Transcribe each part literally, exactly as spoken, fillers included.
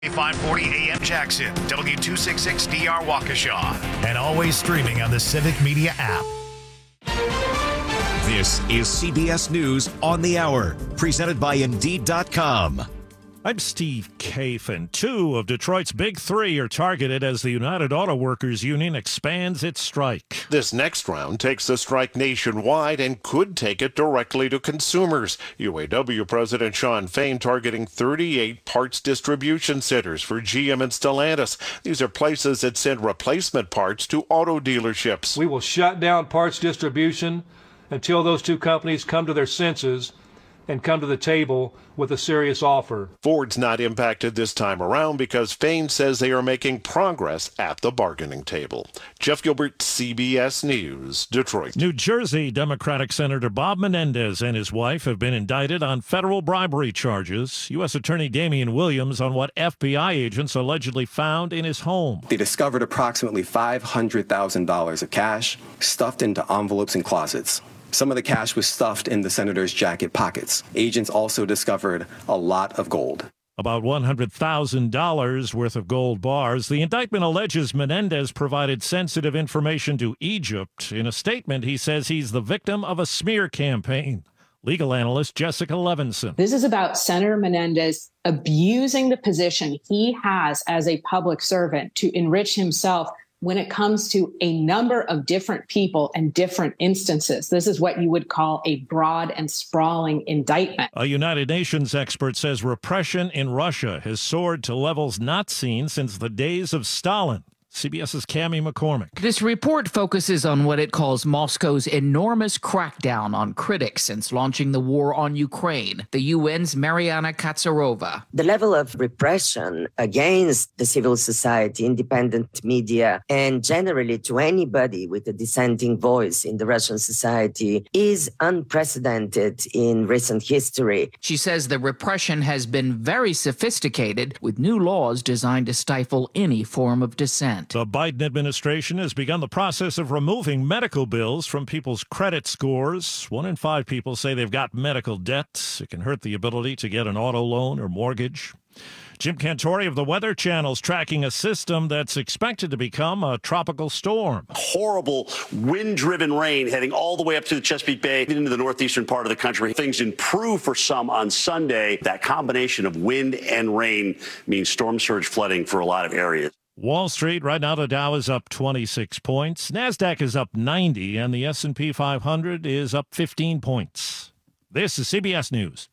five forty A M Jackson, W two sixty-six D R Waukesha, and always streaming on the Civic Media app. This is C B S News on the Hour, presented by Indeed dot com. I'm Steve Kafen. Two of Detroit's big three are targeted as the United Auto Workers Union expands its strike. This next round takes the strike nationwide and could take it directly to consumers. U A W President Shawn Fain targeting thirty-eight parts distribution centers for G M and Stellantis. These are places that send replacement parts to auto dealerships. We will shut down parts distribution until those two companies come to their senses and come to the table with a serious offer. Ford's not impacted this time around because Fain says they are making progress at the bargaining table. Jeff Gilbert, C B S News, Detroit. New Jersey Democratic Senator Bob Menendez and his wife have been indicted on federal bribery charges. U S Attorney Damian Williams on what F B I agents allegedly found in his home. They discovered approximately five hundred thousand dollars of cash stuffed into envelopes and closets. Some of the cash was stuffed in the senator's jacket pockets. Agents also discovered a lot of gold. About one hundred thousand dollars worth of gold bars. The indictment alleges Menendez provided sensitive information to Egypt. In a statement, he says he's the victim of a smear campaign. Legal analyst Jessica Levinson. This is about Senator Menendez abusing the position he has as a public servant to enrich himself when it comes to a number of different people and different instances. This is what you would call a broad and sprawling indictment. A United Nations expert says repression in Russia has soared to levels not seen since the days of Stalin. CBS's Cammie McCormick. This report focuses on what it calls Moscow's enormous crackdown on critics since launching the war on Ukraine. The U N's Mariana Katsarova. The level of repression against the civil society, independent media, and generally to anybody with a dissenting voice in the Russian society is unprecedented in recent history. She says the repression has been very sophisticated, with new laws designed to stifle any form of dissent. The Biden administration has begun the process of removing medical bills from people's credit scores. One in five people say they've got medical debt. It can hurt the ability to get an auto loan or mortgage. Jim Cantori of the Weather Channel is tracking a system that's expected to become a tropical storm. Horrible wind-driven rain heading all the way up to the Chesapeake Bay into the northeastern part of the country. Things improve for some on Sunday. That combination of wind and rain means storm surge flooding for a lot of areas. Wall Street, right now the Dow is up twenty-six points. NASDAQ is up ninety, and the S and P five hundred is up fifteen points. This is C B S News.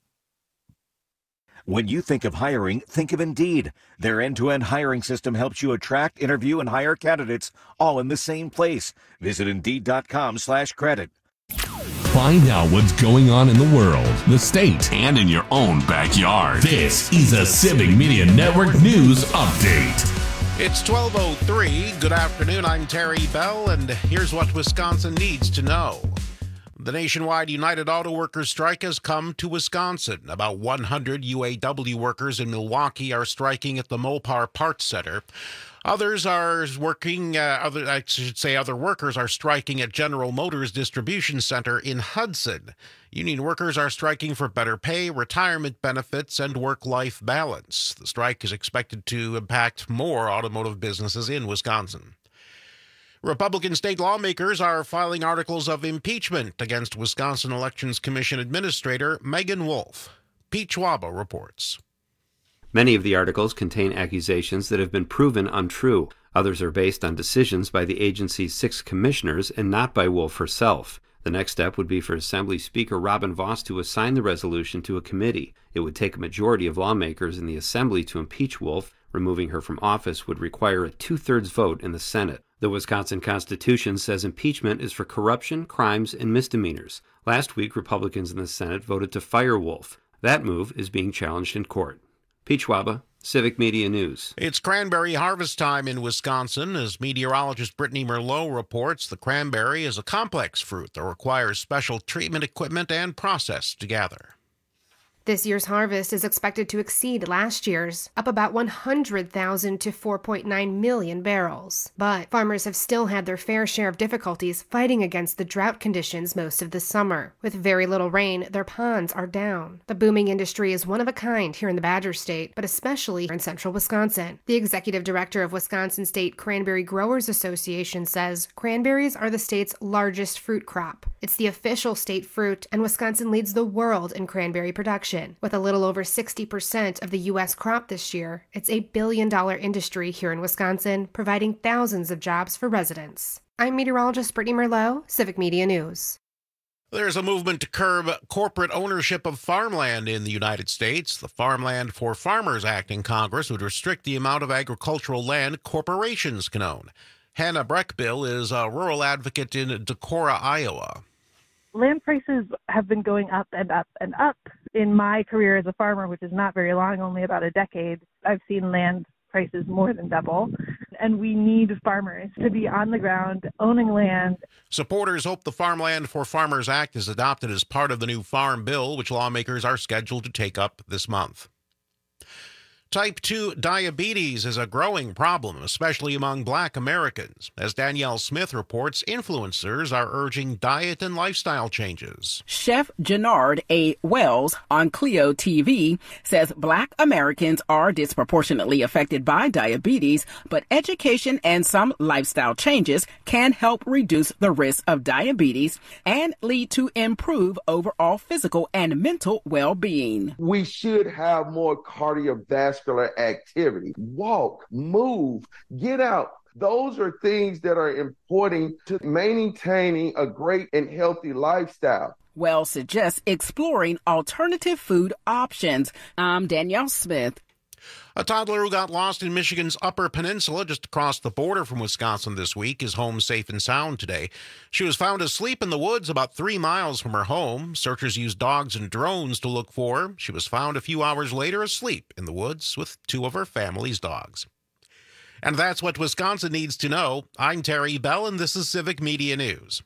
When you think of hiring, think of Indeed. Their end-to-end hiring system helps you attract, interview, and hire candidates all in the same place. Visit Indeed.com slash credit. Find out what's going on in the world, the state, and in your own backyard. This is a Civic Media Network News Update. It's twelve oh three. Good afternoon. I'm Terry Bell, and here's what Wisconsin needs to know. The nationwide United Auto Workers strike has come to Wisconsin. About one hundred U A W workers in Milwaukee are striking at the Mopar Parts Center. Others are working, uh, other, I should say other workers are striking at General Motors Distribution Center in Hudson. Union workers are striking for better pay, retirement benefits, and work-life balance. The strike is expected to impact more automotive businesses in Wisconsin. Republican state lawmakers are filing articles of impeachment against Wisconsin Elections Commission Administrator Megan Wolf. Pete Schwaba reports. Many of the articles contain accusations that have been proven untrue. Others are based on decisions by the agency's six commissioners and not by Wolf herself. The next step would be for Assembly Speaker Robin Vos to assign the resolution to a committee. It would take a majority of lawmakers in the Assembly to impeach Wolf. Removing her from office would require a two-thirds vote in the Senate. The Wisconsin Constitution says impeachment is for corruption, crimes, and misdemeanors. Last week, Republicans in the Senate voted to fire Wolf. That move is being challenged in court. Pete Schwaba, Civic Media News. It's cranberry harvest time in Wisconsin. As meteorologist Brittany Merlot reports, the cranberry is a complex fruit that requires special treatment equipment and process to gather. This year's harvest is expected to exceed last year's, up about one hundred thousand to four point nine million barrels. But farmers have still had their fair share of difficulties fighting against the drought conditions most of the summer. With very little rain, their ponds are down. The booming industry is one of a kind here in the Badger State, but especially in central Wisconsin. The executive director of Wisconsin State Cranberry Growers Association says cranberries are the state's largest fruit crop. It's the official state fruit, and Wisconsin leads the world in cranberry production. With a little over sixty percent of the U S crop this year, it's a billion-dollar industry here in Wisconsin, providing thousands of jobs for residents. I'm meteorologist Brittany Merlot, Civic Media News. There's a movement to curb corporate ownership of farmland in the United States. The Farmland for Farmers Act in Congress would restrict the amount of agricultural land corporations can own. Hannah Breckbill is a rural advocate in Decorah, Iowa. Land prices have been going up and up and up. In my career as a farmer, which is not very long, only about a decade, I've seen land prices more than double. And we need farmers to be on the ground, owning land. Supporters hope the Farmland for Farmers Act is adopted as part of the new Farm Bill, which lawmakers are scheduled to take up this month. Type two diabetes is a growing problem, especially among Black Americans. As Danielle Smith reports, influencers are urging diet and lifestyle changes. Chef Jannard A. Wells on Clio T V says Black Americans are disproportionately affected by diabetes, but education and some lifestyle changes can help reduce the risk of diabetes and lead to improved overall physical and mental well-being. We should have more cardiovascular activity. Walk, move, get out. Those are things that are important to maintaining a great and healthy lifestyle. Wells suggests exploring alternative food options. I'm Danielle Smith. A toddler who got lost in Michigan's Upper Peninsula just across the border from Wisconsin this week is home safe and sound today. She was found asleep in the woods about three miles from her home. Searchers used dogs and drones to look for her. She was found a few hours later asleep in the woods with two of her family's dogs. And that's what Wisconsin needs to know. I'm Terry Bell, and this is Civic Media News.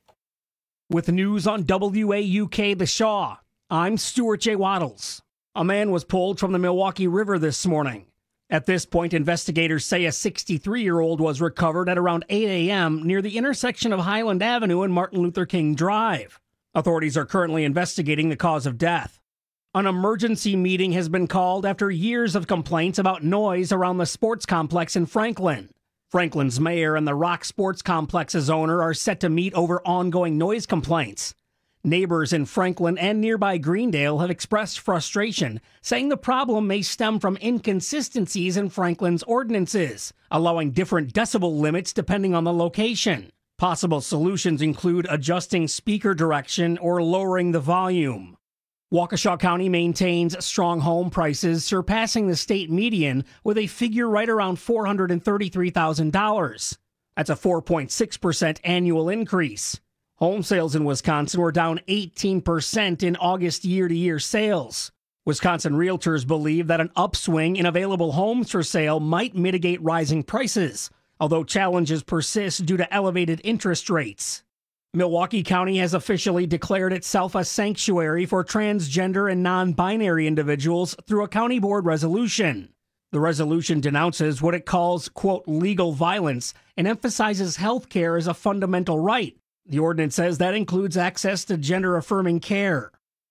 With news on W A U K The Shaw, I'm Stuart J. Waddles. A man was pulled from the Milwaukee River this morning. At this point, investigators say a sixty-three-year-old was recovered at around eight a.m. near the intersection of Highland Avenue and Martin Luther King Drive. Authorities are currently investigating the cause of death. An emergency meeting has been called after years of complaints about noise around the sports complex in Franklin. Franklin's mayor and the Rock Sports Complex's owner are set to meet over ongoing noise complaints. Neighbors in Franklin and nearby Greendale have expressed frustration, saying the problem may stem from inconsistencies in Franklin's ordinances, allowing different decibel limits depending on the location. Possible solutions include adjusting speaker direction or lowering the volume. Waukesha County maintains strong home prices, surpassing the state median with a figure right around four hundred thirty-three thousand dollars. That's a four point six percent annual increase. Home sales in Wisconsin were down eighteen percent in August year-to-year sales. Wisconsin realtors believe that an upswing in available homes for sale might mitigate rising prices, although challenges persist due to elevated interest rates. Milwaukee County has officially declared itself a sanctuary for transgender and non-binary individuals through a county board resolution. The resolution denounces what it calls, quote, legal violence and emphasizes health care as a fundamental right. The ordinance says that includes access to gender-affirming care.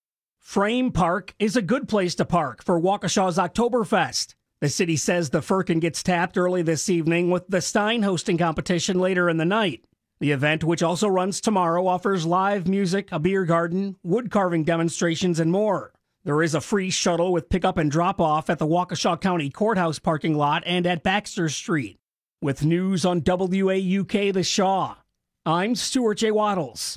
Frame Park is a good place to park for Waukesha's Oktoberfest. The city says the Firkin gets tapped early this evening with the Stein hosting competition later in the night. The event, which also runs tomorrow, offers live music, a beer garden, wood carving demonstrations, and more. There is a free shuttle with pickup and drop-off at the Waukesha County Courthouse parking lot and at Baxter Street. With news on W A U K The Shaw, I'm Stuart J. Waddles.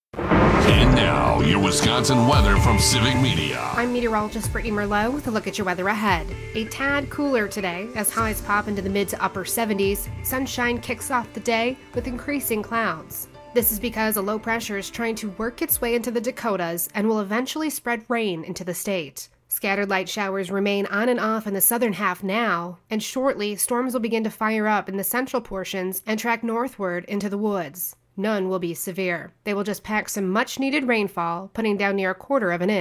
And now, your Wisconsin weather from Civic Media. I'm meteorologist Brittany Merlot with a look at your weather ahead. A tad cooler today as highs pop into the mid to upper seventies. Sunshine kicks off the day with increasing clouds. This is because a low pressure is trying to work its way into the Dakotas and will eventually spread rain into the state. Scattered light showers remain on and off in the southern half now, and shortly storms will begin to fire up in the central portions and track northward into the woods. None will be severe. They will just pack some much-needed rainfall, putting down near a quarter of an inch.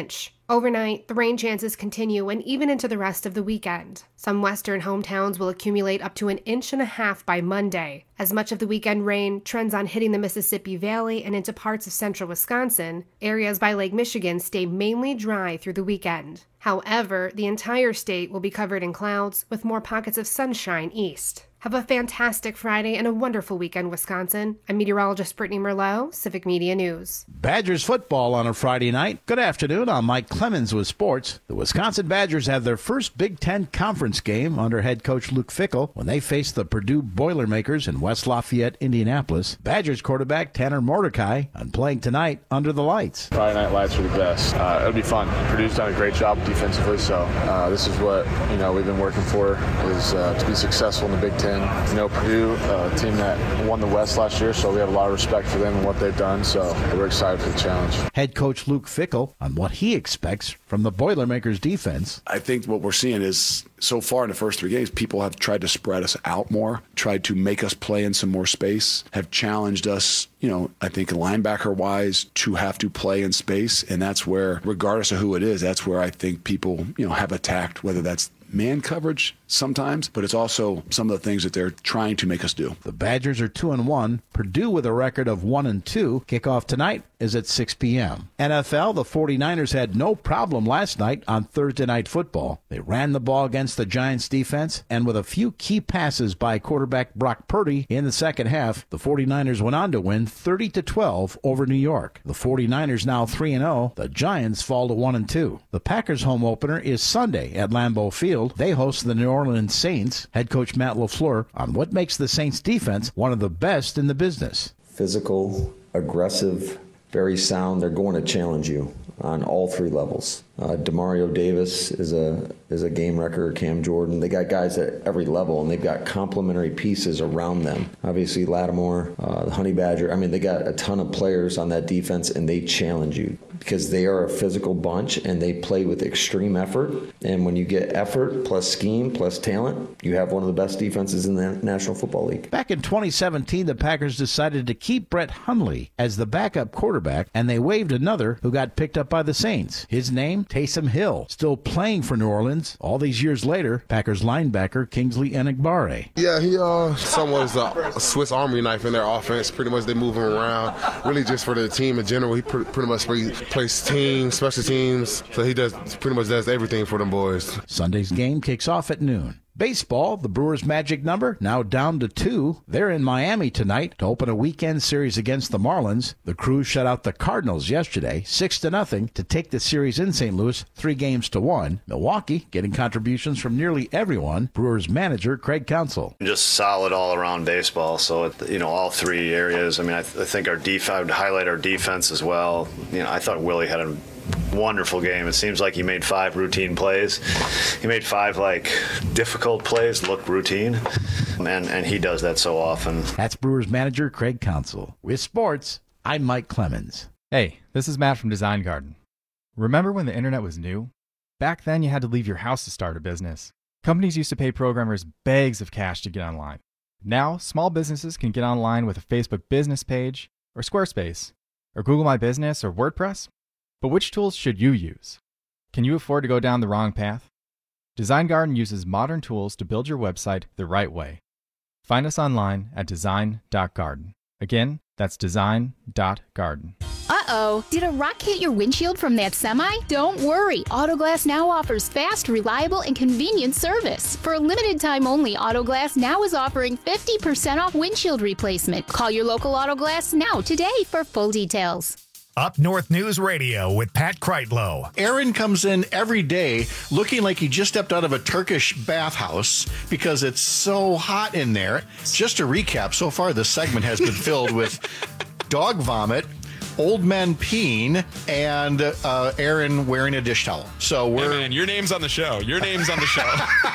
Overnight, the rain chances continue and even into the rest of the weekend. Some western hometowns will accumulate up to an inch and a half by Monday. As much of the weekend rain trends on hitting the Mississippi Valley and into parts of central Wisconsin, areas by Lake Michigan stay mainly dry through the weekend. However, the entire state will be covered in clouds with more pockets of sunshine east. Have a fantastic Friday and a wonderful weekend, Wisconsin. I'm meteorologist Brittany Merlot, Civic Media News. Badgers football on a Friday night. Good afternoon. I'm Mike Clemens with sports. The Wisconsin Badgers have their first Big Ten conference game under head coach Luke Fickell when they face the Purdue Boilermakers in West Lafayette, Indianapolis. Badgers quarterback Tanner Mordecai on playing tonight under the lights. Friday night lights are the best. Uh, it'll be fun. Purdue's done a great job defensively, so uh, this is what you know we've been working for is uh, to be successful in the Big Ten. You know, Purdue, a team that won the West last year, so we have a lot of respect for them and what they've done, so we're excited for the challenge. Head coach Luke Fickell on what he expects from the Boilermakers defense. I think what we're seeing is so far in the first three games, people have tried to spread us out more, tried to make us play in some more space, have challenged us, you know, I think linebacker-wise to have to play in space, and that's where, regardless of who it is, that's where I think people, you know, have attacked, whether that's man coverage sometimes, but it's also some of the things that they're trying to make us do. The Badgers are two and one. Purdue with a record of one and two. Kickoff tonight is at six p.m. N F L, the forty-niners had no problem last night on Thursday Night Football. They ran the ball against the Giants defense, and with a few key passes by quarterback Brock Purdy in the second half, the forty-niners went on to win thirty to twelve over New York. The forty-niners now three and oh. The Giants fall to one and two. The Packers home opener is Sunday at Lambeau Field. They host the New Orleans Saints. Head coach Matt LaFleur on what makes the Saints defense one of the best in the business. Physical, aggressive, very sound. They're going to challenge you on all three levels. Uh, Demario Davis is a is a game wrecker. Cam Jordan. They got guys at every level, and they've got complementary pieces around them. Obviously, Lattimore, uh, the Honey Badger. I mean, they got a ton of players on that defense, and they challenge you because they are a physical bunch, and they play with extreme effort. And when you get effort plus scheme plus talent, you have one of the best defenses in the National Football League. Back in twenty seventeen, the Packers decided to keep Brett Hundley as the backup quarterback, and they waived another who got picked up by the Saints. His name, Taysom Hill, still playing for New Orleans. All these years later, Packers linebacker Kingsley Enagbare. Yeah, he uh, somewhat is a, a Swiss Army knife in their offense. Pretty much they move him around, really just for the team in general. He pr- pretty much plays team, special teams, so he does pretty much does everything for them boys. Sunday's game kicks off at noon. Baseball, the Brewers' magic number, now down to two. They're in Miami tonight to open a weekend series against the Marlins. The Crew shut out the Cardinals yesterday, six to nothing, to take the series in Saint Louis, three games to one. Milwaukee getting contributions from nearly everyone. Brewers manager Craig Counsell. Just solid all-around baseball. So, you know, all three areas. I mean, I, th- I think our def- I would highlight our defense as well. You know, I thought Willie had a wonderful game. It seems like he made five routine plays. He made five like difficult plays look routine, and and he does that so often. That's Brewers manager Craig Counsell. With sports, I'm Mike Clemens. Hey, this is Matt from Design Garden. Remember when the internet was new? Back then you had to leave your house to start a business. Companies used to pay programmers bags of cash to get online. Now, small businesses can get online with a Facebook business page, or Squarespace, or Google My Business, or WordPress. But which tools should you use? Can you afford to go down the wrong path? Design Garden uses modern tools to build your website the right way. Find us online at design dot garden. Again, that's design dot garden. Uh-oh, did a rock hit your windshield from that semi? Don't worry, Autoglass Now offers fast, reliable, and convenient service. For a limited time only, Autoglass Now is offering fifty percent off windshield replacement. Call your local Autoglass Now today for full details. Up North News Radio with Pat Kreitlow. Aaron comes in every day looking like he just stepped out of a Turkish bathhouse because it's so hot in there. Just to recap, so far this segment has been filled with dog vomit, old men peeing, and uh, Aaron wearing a dish towel. So we're... Hey man, your name's on the show. Your name's on the show.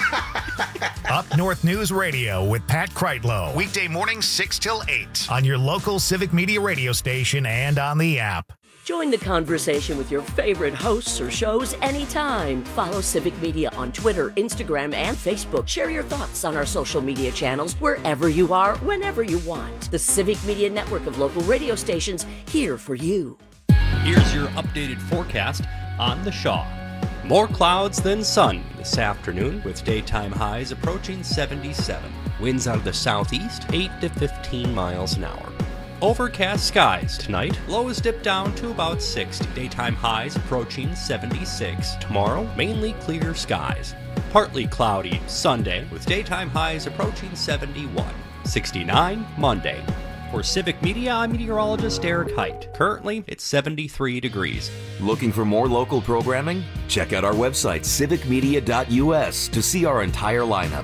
Up North News Radio with Pat Kreitlow. Weekday mornings six till eight on your local Civic Media radio station and on the app. Join the conversation with your favorite hosts or shows anytime. Follow Civic Media on Twitter, Instagram, and Facebook. Share your thoughts on our social media channels wherever you are, whenever you want. The Civic Media network of local radio stations here for you. Here's your updated forecast. on the Shaw. More clouds than sun this afternoon, with daytime highs approaching seventy-seven. Winds out of the southeast, eight to fifteen miles an hour. Overcast skies tonight. Lows dip down to about sixty. Daytime highs approaching seventy-six. Tomorrow, mainly clear skies. Partly cloudy Sunday, with daytime highs approaching seventy-one. sixty-nine Monday. For Civic Media, I'm meteorologist Eric Height. Currently, it's seventy-three degrees. Looking for more local programming? Check out our website, civic media dot u s, to see our entire lineup.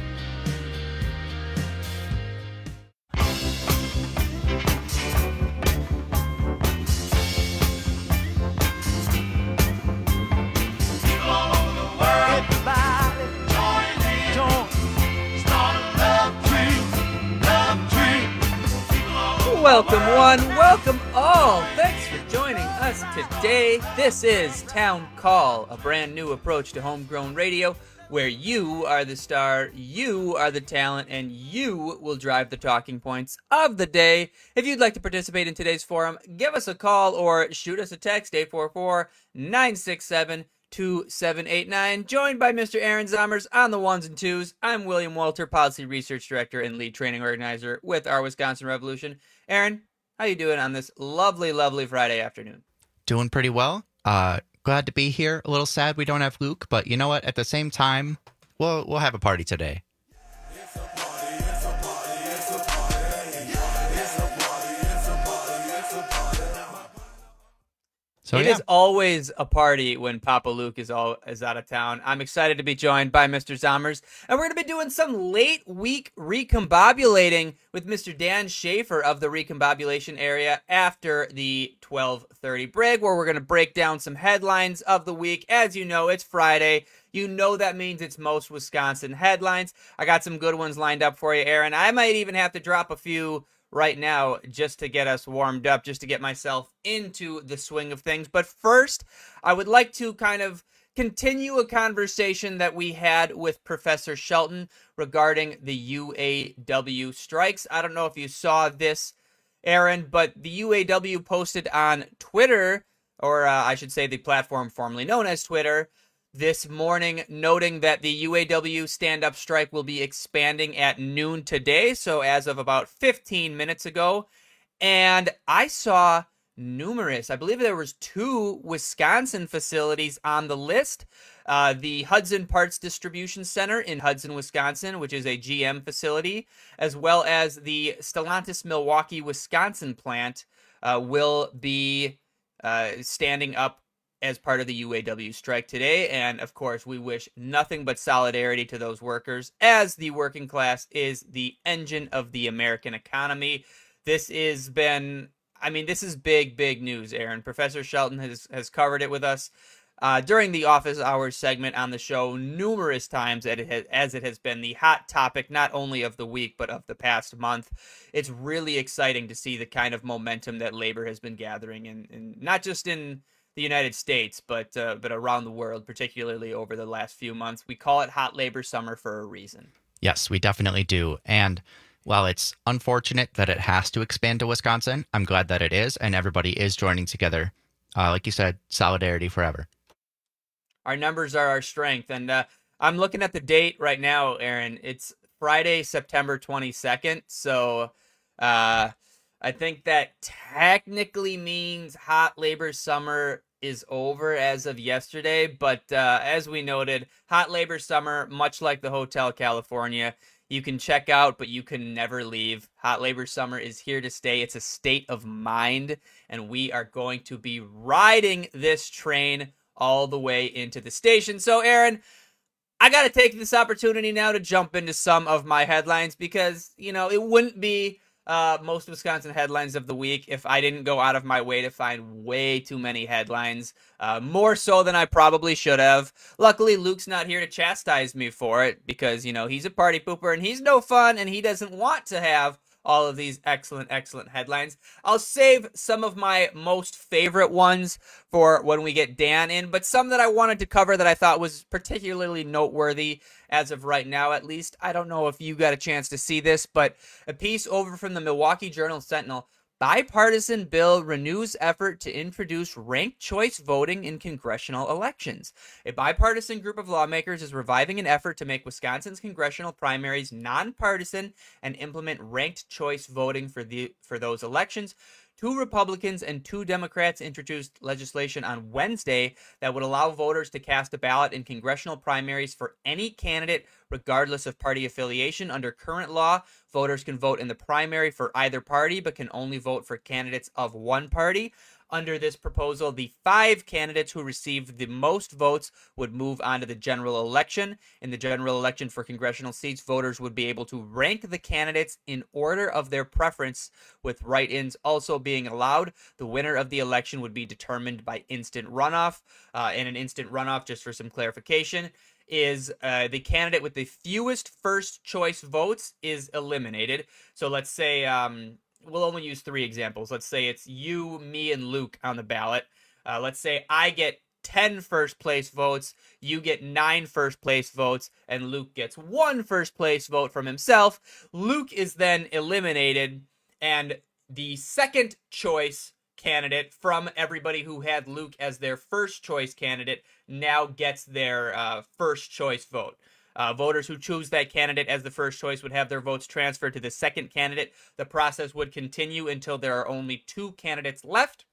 Welcome one, welcome all. Thanks for joining us today. This is Town Call, a brand new approach to homegrown radio where you are the star, you are the talent, and you will drive the talking points of the day. If you'd like to participate in today's forum, give us a call or shoot us a text, eight four four, nine six seven, two seven eight nine. Joined by Mister Aaron Zommers on the ones and twos. I'm William Walter, Policy Research Director and Lead Training Organizer with our Wisconsin Revolution. Aaron, how you doing on this lovely, lovely Friday afternoon? Doing pretty well. Uh, glad to be here. A little sad we don't have Luke, but you know what? At the same time, we'll we'll have a party today. So, it yeah. is always a party when Papa Luke is all is out of town. I'm excited to be joined by Mister Zommers, and we're going to be doing some late week recombobulating with Mister Dan Schaefer of the recombobulation area after the twelve thirty break, where we're going to break down some headlines of the week. As you know, it's Friday. You know that means it's most Wisconsin headlines. I got some good ones lined up for you, Aaron. I might even have to drop a few right now just to get us warmed up, just to get myself into the swing of things. But first, I would like to kind of continue a conversation that we had with Professor Shelton regarding the U A W strikes. I don't know if you saw this, Aaron, but the U A W posted on Twitter, or uh, I should say the platform formerly known as Twitter, this morning, noting that the U A W stand-up strike will be expanding at noon today, so as of about fifteen minutes ago. And I saw numerous, I believe there was two Wisconsin facilities on the list. Uh, the Hudson Parts Distribution Center in Hudson, Wisconsin, which is a G M facility, as well as the Stellantis Milwaukee, Wisconsin plant uh, will be uh, standing up as part of the U A W strike today. And of course, we wish nothing but solidarity to those workers, as the working class is the engine of the American economy. This has been, I mean, this is big, big news, Aaron. Professor Shelton has, has covered it with us uh, during the office hours segment on the show numerous times, as it, has, as it has been the hot topic, not only of the week, but of the past month. It's really exciting to see the kind of momentum that labor has been gathering, in, in not just in the United States, but uh, but around the world, particularly over the last few months. We call it hot labor summer for a reason. Yes, we definitely do. And while it's unfortunate that it has to expand to Wisconsin, I'm glad that it is, and everybody is joining together. Uh, like you said, solidarity forever. Our numbers are our strength. And uh, I'm looking at the date right now, Aaron. It's Friday, September twenty-second. So uh, I think that technically means hot labor summer is over as of yesterday. But uh, as we noted, hot labor summer, much like the Hotel California, you can check out, but you can never leave. Hot labor summer is here to stay. It's a state of mind, and we are going to be riding this train all the way into the station. So, Aaron, I got to take this opportunity now to jump into some of my headlines, because, you know, it wouldn't be uh, most Wisconsin headlines of the week if I didn't go out of my way to find way too many headlines, uh, more so than I probably should have. Luckily, Luke's not here to chastise me for it, because, you know, he's a party pooper and he's no fun, and he doesn't want to have all of these excellent, excellent headlines. I'll save some of my most favorite ones for when we get Dan in, but some that I wanted to cover that I thought was particularly noteworthy as of right now, at least. I don't know if you got a chance to see this, but a piece over from the Milwaukee Journal-Sentinel Bipartisan bill renews effort to introduce ranked choice voting in congressional elections. A bipartisan group of lawmakers is reviving an effort to make Wisconsin's congressional primaries nonpartisan and implement ranked choice voting for the for those elections. Two Republicans and two Democrats introduced legislation on Wednesday that would allow voters to cast a ballot in congressional primaries for any candidate, regardless of party affiliation. Under current law, voters can vote in the primary for either party, but can only vote for candidates of one party. Under this proposal, the five candidates who received the most votes would move on to the general election. In the general election for congressional seats, voters would be able to rank the candidates in order of their preference, with write-ins also being allowed. The winner of the election would be determined by instant runoff. Uh, and an instant runoff, just for some clarification, is uh, the candidate with the fewest first choice votes is eliminated. So let's say... Um, We'll only use three examples. Let's say it's you, me, and Luke on the ballot. Uh, let's say I get ten first place votes, you get nine first place votes, and Luke gets one first place vote from himself. Luke is then eliminated, and the second choice candidate from everybody who had Luke as their first choice candidate now gets their uh, first choice vote. Uh, voters who choose that candidate as the first choice would have their votes transferred to the second candidate. The process would continue until there are only two candidates left,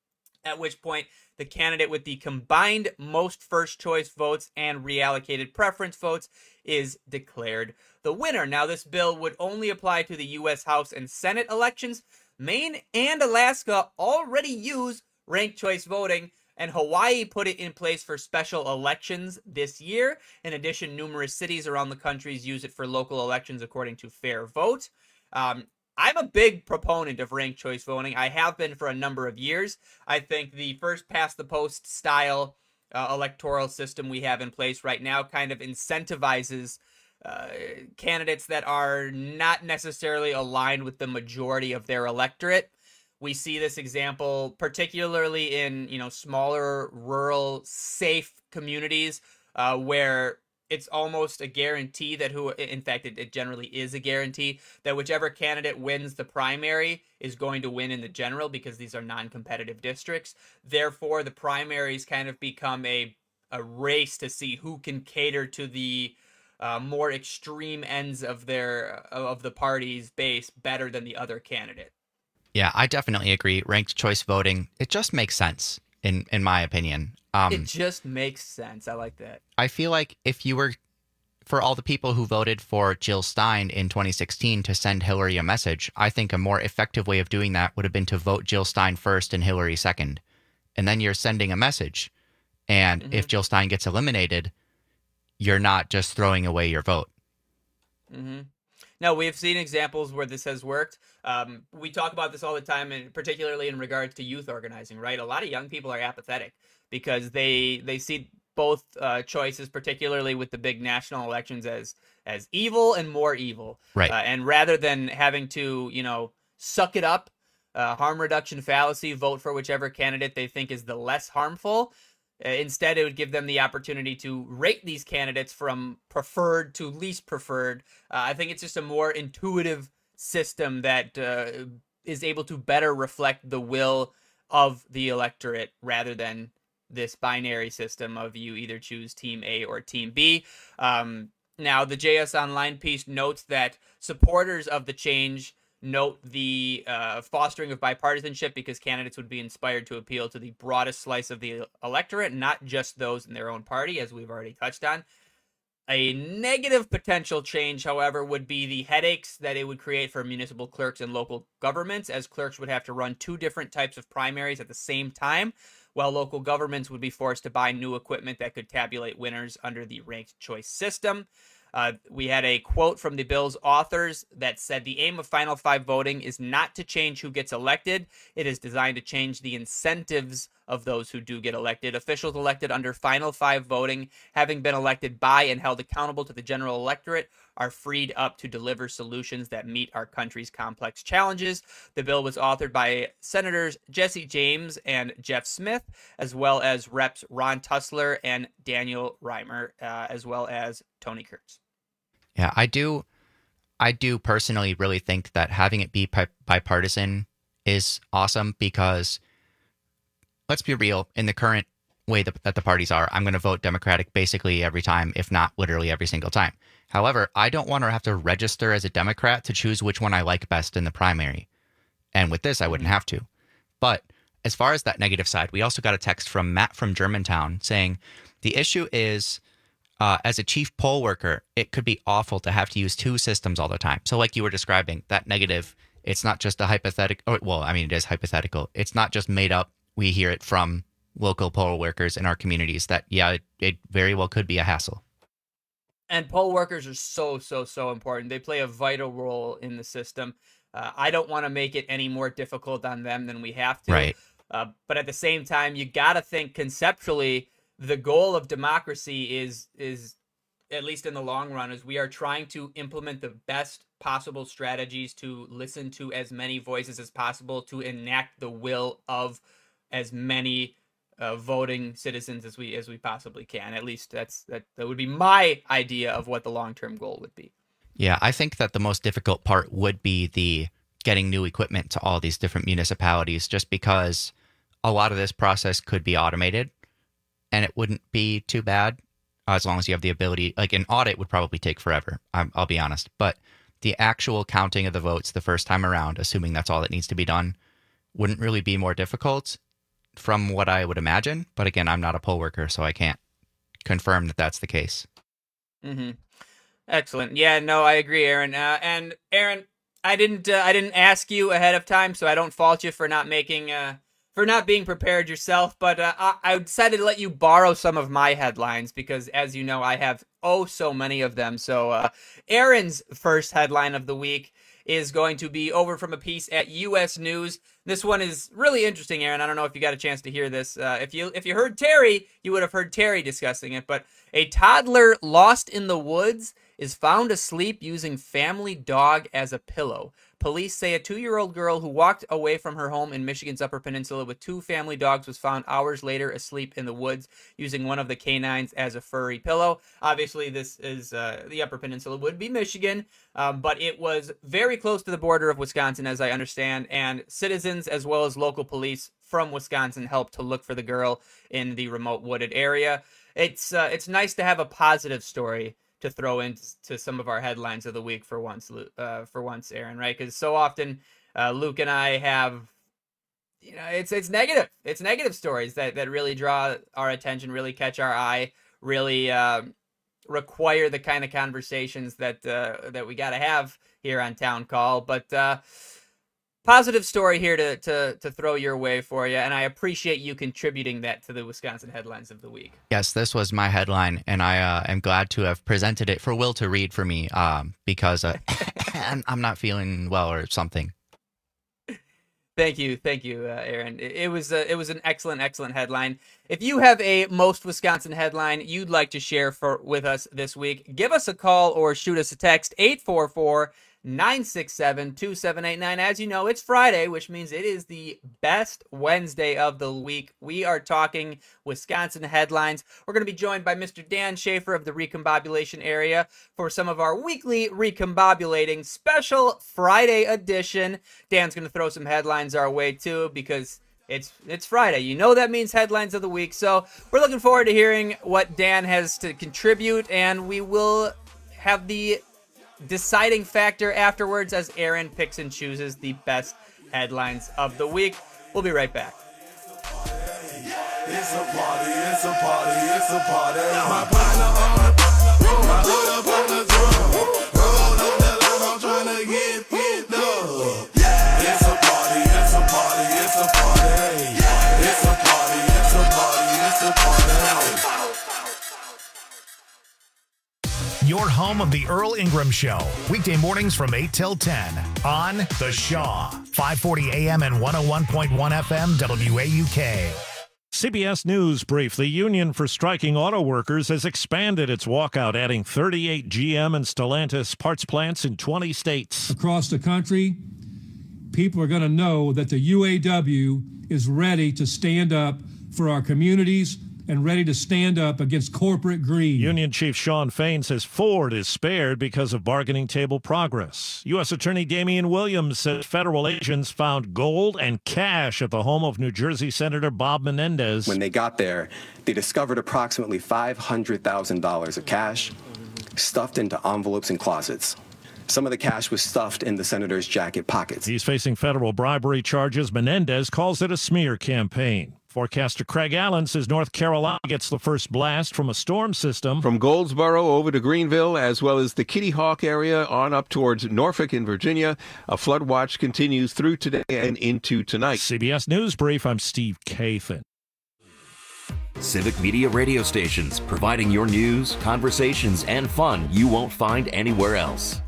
at which point the candidate with the combined most first choice votes and reallocated preference votes is declared the winner. Now, this bill would only apply to the U S House and Senate elections. Maine and Alaska already use ranked choice voting, and Hawaii put it in place for special elections this year. In addition, numerous cities around the country use it for local elections according to Fair Vote. Um, I'm a big proponent of ranked choice voting. I have been for a number of years. I think the first past the post style uh, electoral system we have in place right now kind of incentivizes uh, candidates that are not necessarily aligned with the majority of their electorate. We see this example particularly in, you know, smaller, rural, safe communities uh, where it's almost a guarantee that who, in fact, it, it generally is a guarantee that whichever candidate wins the primary is going to win in the general, because these are non-competitive districts. Therefore, the primaries kind of become a, a race to see who can cater to the uh, more extreme ends of their of the party's base better than the other candidate. Yeah, I definitely agree. Ranked choice voting, it just makes sense, in, in my opinion. Um, it just makes sense. I like that. I feel like if you were, for all the people who voted for Jill Stein in twenty sixteen to send Hillary a message, I think a more effective way of doing that would have been to vote Jill Stein first and Hillary second. And then you're sending a message. And mm-hmm. if Jill Stein gets eliminated, you're not just throwing away your vote. Mm-hmm. No, we have seen examples where this has worked. Um, we talk about this all the time, and particularly in regards to youth organizing, right? A lot of young people are apathetic because they they see both uh, choices, particularly with the big national elections, as as evil and more evil. Right. Uh, and rather than having to, you know, suck it up, uh, harm reduction fallacy, vote for whichever candidate they think is the less harmful. Uh, instead, it would give them the opportunity to rate these candidates from preferred to least preferred. Uh, I think it's just a more intuitive system that uh, is able to better reflect the will of the electorate rather than this binary system of you either choose Team A or Team B. Um, now, the J S Online piece notes that supporters of the change note the uh, fostering of bipartisanship because candidates would be inspired to appeal to the broadest slice of the electorate, not just those in their own party, as we've already touched on. A negative potential change, however, would be the headaches that it would create for municipal clerks and local governments, as clerks would have to run two different types of primaries at the same time, while local governments would be forced to buy new equipment that could tabulate winners under the ranked choice system. Uh, we had a quote from the bill's authors that said the aim of Final Five voting is not to change who gets elected. It is designed to change the incentives of those who do get elected. Officials elected under Final Five voting, having been elected by and held accountable to the general electorate, are freed up to deliver solutions that meet our country's complex challenges. The bill was authored by Senators Jesse James and Jeff Smith, as well as Reps Ron Tussler and Daniel Reimer, uh, as well as Tony Kurtz. Yeah, I do. I do personally really think that having it be bi- bipartisan is awesome because, let's be real, in the current way that, that the parties are, I'm going to vote Democratic basically every time, if not literally every single time. However, I don't want to have to register as a Democrat to choose which one I like best in the primary. And with this, I wouldn't have to. But as far as that negative side, we also got a text from Matt from Germantown saying, the issue is, uh, as a chief poll worker, it could be awful to have to use two systems all the time. So like you were describing, that negative, it's not just a hypothetical, well, I mean, it is hypothetical. It's not just made up. We hear it from local poll workers in our communities that, yeah, it, it very well could be a hassle. And poll workers are so, so, so important. They play a vital role in the system. Uh, I don't want to make it any more difficult on them than we have to. Right. Uh, but at the same time, you got to think conceptually, the goal of democracy is, is at least in the long run, is we are trying to implement the best possible strategies to listen to as many voices as possible, to enact the will of as many uh, voting citizens as we as we possibly can. At least that's that, that would be my idea of what the long-term goal would be. Yeah, I think that the most difficult part would be the getting new equipment to all these different municipalities, just because a lot of this process could be automated and it wouldn't be too bad as long as you have the ability. Like an audit would probably take forever, I'm, I'll be honest. But the actual counting of the votes the first time around, assuming that's all that needs to be done, wouldn't really be more difficult from what I would imagine. But again, I'm not a poll worker, so I can't confirm that that's the case. Mm-hmm. Excellent. Yeah, no, I agree, Aaron. Uh, and Aaron, I didn't, uh, I didn't ask you ahead of time, so I don't fault you for not making, uh, for not being prepared yourself. But uh, I, I decided to let you borrow some of my headlines because, as you know, I have oh so many of them. So uh, Aaron's first headline of the week is going to be over from a piece at U S News. This one is really interesting, Aaron. I don't know if you got a chance to hear this. Uh, if you if you heard Terry, you would have heard Terry discussing it. But a toddler lost in the woods is found asleep using family dog as a pillow. Police say a two-year-old girl who walked away from her home in Michigan's Upper Peninsula with two family dogs was found hours later asleep in the woods using one of the canines as a furry pillow. Obviously, this is uh, the Upper Peninsula would be Michigan, um, but it was very close to the border of Wisconsin, as I understand, and citizens as well as local police from Wisconsin helped to look for the girl in the remote wooded area. It's uh, it's nice to have a positive story to throw into some of our headlines of the week for once, uh, for once, Aaron, right? Because so often uh, Luke and I have, you know, it's it's negative. It's negative stories that, that really draw our attention, really catch our eye, really uh, require the kind of conversations that uh, that we got to have here on Town Call. But uh, positive story here to, to to throw your way for you, and I appreciate you contributing that to the Wisconsin headlines of the week. Yes, this was my headline, and I uh, am glad to have presented it for Will to read for me um, because uh, I'm, I'm not feeling well or something. Thank you, thank you, uh, Aaron. It, it was uh, it was an excellent, excellent headline. If you have a most Wisconsin headline you'd like to share for with us this week, give us a call or shoot us a text, eight four four, nine six seven, two seven eight nine. As you know, it's Friday, which means it is the best Wednesday of the week. We are talking Wisconsin headlines. We're going to be joined by Mister Dan Schaefer of the Recombobulation area for some of our weekly Recombobulating special Friday edition. Dan's going to throw some headlines our way too because it's it's Friday. You know that means headlines of the week. So we're looking forward to hearing what Dan has to contribute, and we will have the deciding factor afterwards as Aaron picks and chooses the best headlines of the week. We'll be right back. It's a party, it's a party, it's a party. My partner on, my hood up on the drum. Roll on the line, I'm trying to get hit up. It's a party, it's a party, it's a party. It's a party, it's a party, it's a party. Your home of the Earl Ingram Show. Weekday mornings from eight till ten on The Shaw. five forty A M and one oh one point one F M W A U K. C B S News brief. The Union for Striking Auto Workers has expanded its walkout, adding thirty-eight G M and Stellantis parts plants in twenty states. Across the country, people are going to know that the U A W is ready to stand up for our communities and ready to stand up against corporate greed. Union Chief Sean Fain says Ford is spared because of bargaining table progress. U S Attorney Damian Williams said federal agents found gold and cash at the home of New Jersey Senator Bob Menendez. When they got there, they discovered approximately five hundred thousand dollars of cash stuffed into envelopes and closets. Some of the cash was stuffed in the senator's jacket pockets. He's facing federal bribery charges. Menendez calls it a smear campaign. Forecaster Craig Allen says North Carolina gets the first blast from a storm system. From Goldsboro over to Greenville, as well as the Kitty Hawk area on up towards Norfolk in Virginia. A flood watch continues through today and into tonight. C B S News Brief, I'm Steve Kathan. Civic Media radio stations, providing your news, conversations, and fun you won't find anywhere else.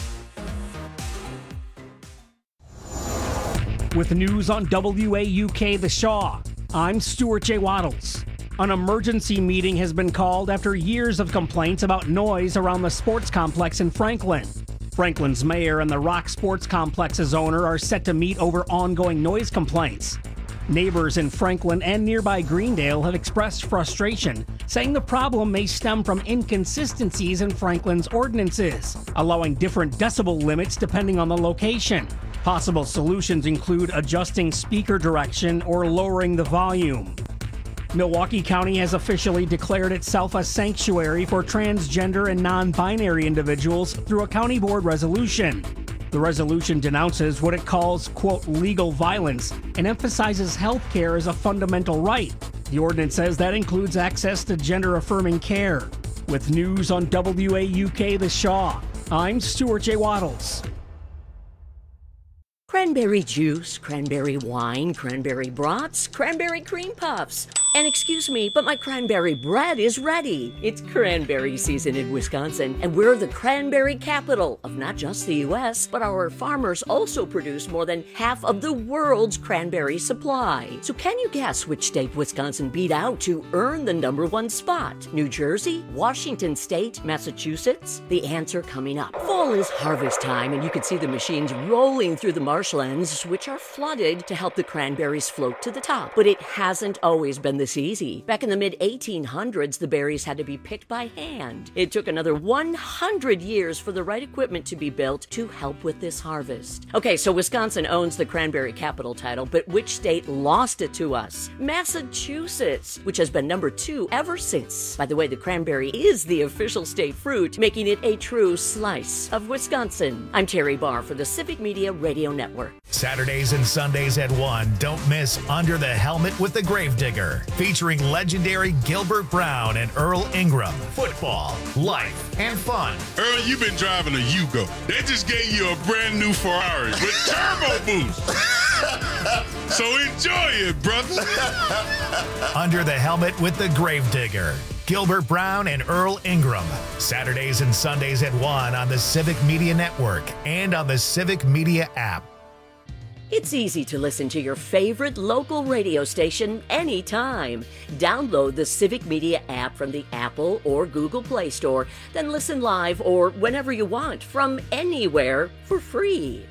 With news on W A U K The Shaw, I'm Stuart J. Waddles. An emergency meeting has been called after years of complaints about noise around the sports complex in Franklin. Franklin's mayor and the Rock Sports Complex's owner are set to meet over ongoing noise complaints. Neighbors in Franklin and nearby Greendale have expressed frustration, saying the problem may stem from inconsistencies in Franklin's ordinances, allowing different decibel limits depending on the location. Possible solutions include adjusting speaker direction or lowering the volume. Milwaukee County has officially declared itself a sanctuary for transgender and non-binary individuals through a county board resolution. The resolution denounces what it calls, quote, legal violence and emphasizes health care as a fundamental right. The ordinance says that includes access to gender-affirming care. With news on W A U K The Shaw, I'm Stuart J. Waddles. Cranberry juice, cranberry wine, cranberry brats, cranberry cream puffs. And excuse me, but my cranberry bread is ready. It's cranberry season in Wisconsin, and we're the cranberry capital of not just the U S, but our farmers also produce more than half of the world's cranberry supply. So can you guess which state Wisconsin beat out to earn the number one spot? New Jersey, Washington State, Massachusetts? The answer coming up. Fall is harvest time, and you can see the machines rolling through the marshlands, which are flooded to help the cranberries float to the top. But it hasn't always been this easy. Back in the mid eighteen hundreds, the berries had to be picked by hand. It took another one hundred years for the right equipment to be built to help with this harvest. Okay, so Wisconsin owns the cranberry capital title, but which state lost it to us? Massachusetts, which has been number two ever since. By the way, the cranberry is the official state fruit, making it a true slice of Wisconsin. I'm Terry Barr for the Civic Media Radio Network. Saturdays and Sundays at one. Don't miss Under the Helmet with the Gravedigger, featuring legendary Gilbert Brown and Earl Ingram. Football, life, and fun. Earl, you've been driving a Yugo. They just gave you a brand new Ferrari with turbo boost. So enjoy it, brother. Under the Helmet with the Gravedigger. Gilbert Brown and Earl Ingram. Saturdays and Sundays at one on the Civic Media Network and on the Civic Media app. It's easy to listen to your favorite local radio station anytime. Download the Civic Media app from the Apple or Google Play Store, then listen live or whenever you want from anywhere for free.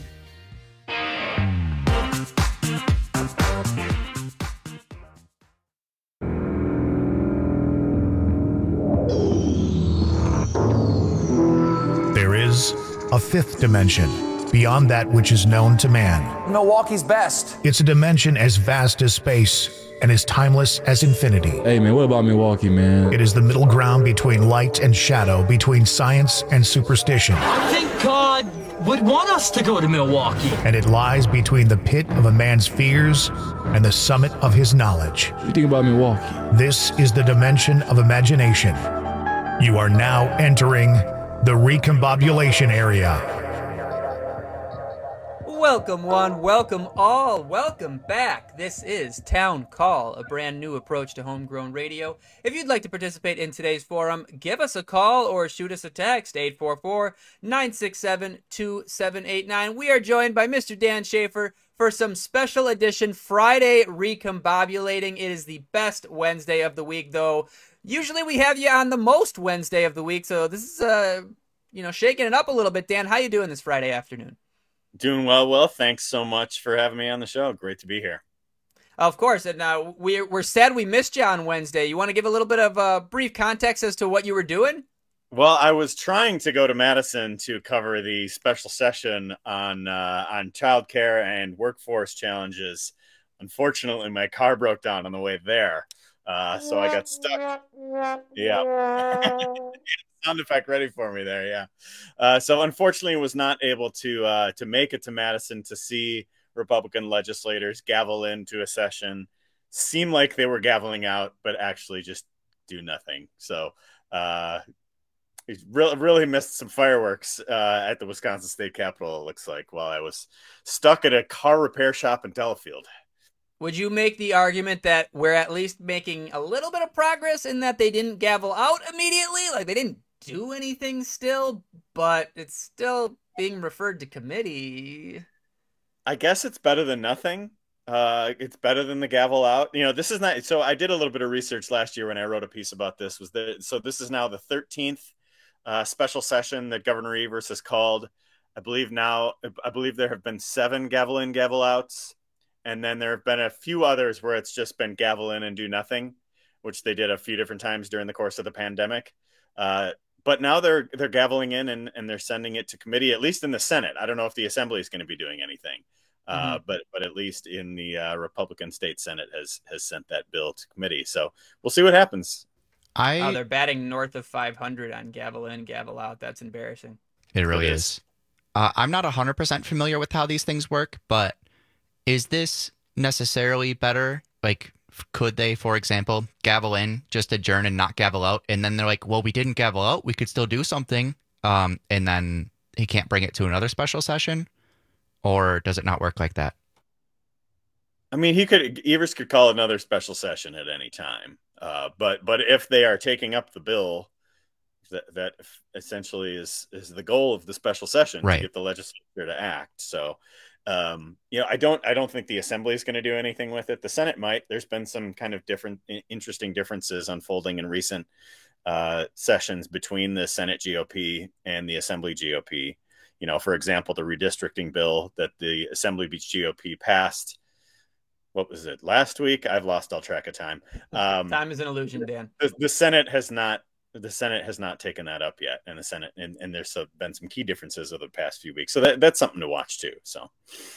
There is a fifth dimension beyond that which is known to man. Milwaukee's best. It's a dimension as vast as space and as timeless as infinity. Hey man, what about Milwaukee, man? It is the middle ground between light and shadow, between science and superstition. I think God would want us to go to Milwaukee. And it lies between the pit of a man's fears and the summit of his knowledge. What do you think about Milwaukee? This is the dimension of imagination. You are now entering the recombobulation area. Welcome one, welcome all, welcome back. This is Town Call, a brand new approach to homegrown radio. If you'd like to participate in today's forum, give us a call or shoot us a text, eight four four, nine six seven, two seven eight nine. We are joined by Mister Dan Schaefer for some special edition Friday Recombobulating. It is the best Wednesday of the week, though. Usually we have you on the most Wednesday of the week, so this is, uh, you know, shaking it up a little bit. Dan, how you doing this Friday afternoon? Doing well, Will. Thanks so much for having me on the show. Great to be here. Of course, and uh, we're, we're sad we missed you on Wednesday. You want to give a little bit of uh, brief context as to what you were doing? Well, I was trying to go to Madison to cover the special session on uh, on childcare and workforce challenges. Unfortunately, my car broke down on the way there, uh, so I got stuck. Yeah. Sound effect ready for me there, yeah. Uh, so unfortunately, was not able to uh, to make it to Madison to see Republican legislators gavel into a session, seem like they were gaveling out, but actually just do nothing. So uh, really, really missed some fireworks uh, at the Wisconsin State Capitol, it looks like, while I was stuck at a car repair shop in Delafield. Would you make the argument that we're at least making a little bit of progress in that they didn't gavel out immediately? Like, they didn't do anything still, but it's still being referred to committee. I guess it's better than nothing. Uh, it's better than the gavel out. You know, this is not. So I did a little bit of research last year when I wrote a piece about this. Was that so? This is now the thirteenth uh, special session that Governor Evers has called. I believe now. I believe there have been seven gavel in, gavel outs, and then there have been a few others where it's just been gavel in and do nothing, which they did a few different times during the course of the pandemic. Uh, But now they're they're gaveling in and, and they're sending it to committee, at least in the Senate. I don't know if the Assembly is going to be doing anything, uh, mm-hmm. but but at least in the uh, Republican State Senate has has sent that bill to committee. So we'll see what happens. I oh, they're batting north of five hundred on gavel in, gavel out. That's embarrassing. It really it is. is. Uh, I'm not one hundred percent familiar with how these things work, but is this necessarily better? Like, could they, for example, gavel in, just adjourn and not gavel out? And then they're like, well, we didn't gavel out. We could still do something. Um, and then he can't bring it to another special session? Or does it not work like that? I mean, he could, Evers could call another special session at any time. Uh, but but if they are taking up the bill, that, that essentially is, is the goal of the special session, right, to get the legislature to act. So, Um, you know, I don't, I don't think the Assembly is going to do anything with it. The Senate might. There's been some kind of different, interesting differences unfolding in recent uh, sessions between the Senate G O P and the Assembly G O P. You know, for example, the redistricting bill that the Assembly G O P passed. What was it, last week? I've lost all track of time. Um, time is an illusion, Dan. The, the Senate has not. The Senate has not taken that up yet, and the Senate, and, and there's been some key differences over the past few weeks. So that, that's something to watch too. So,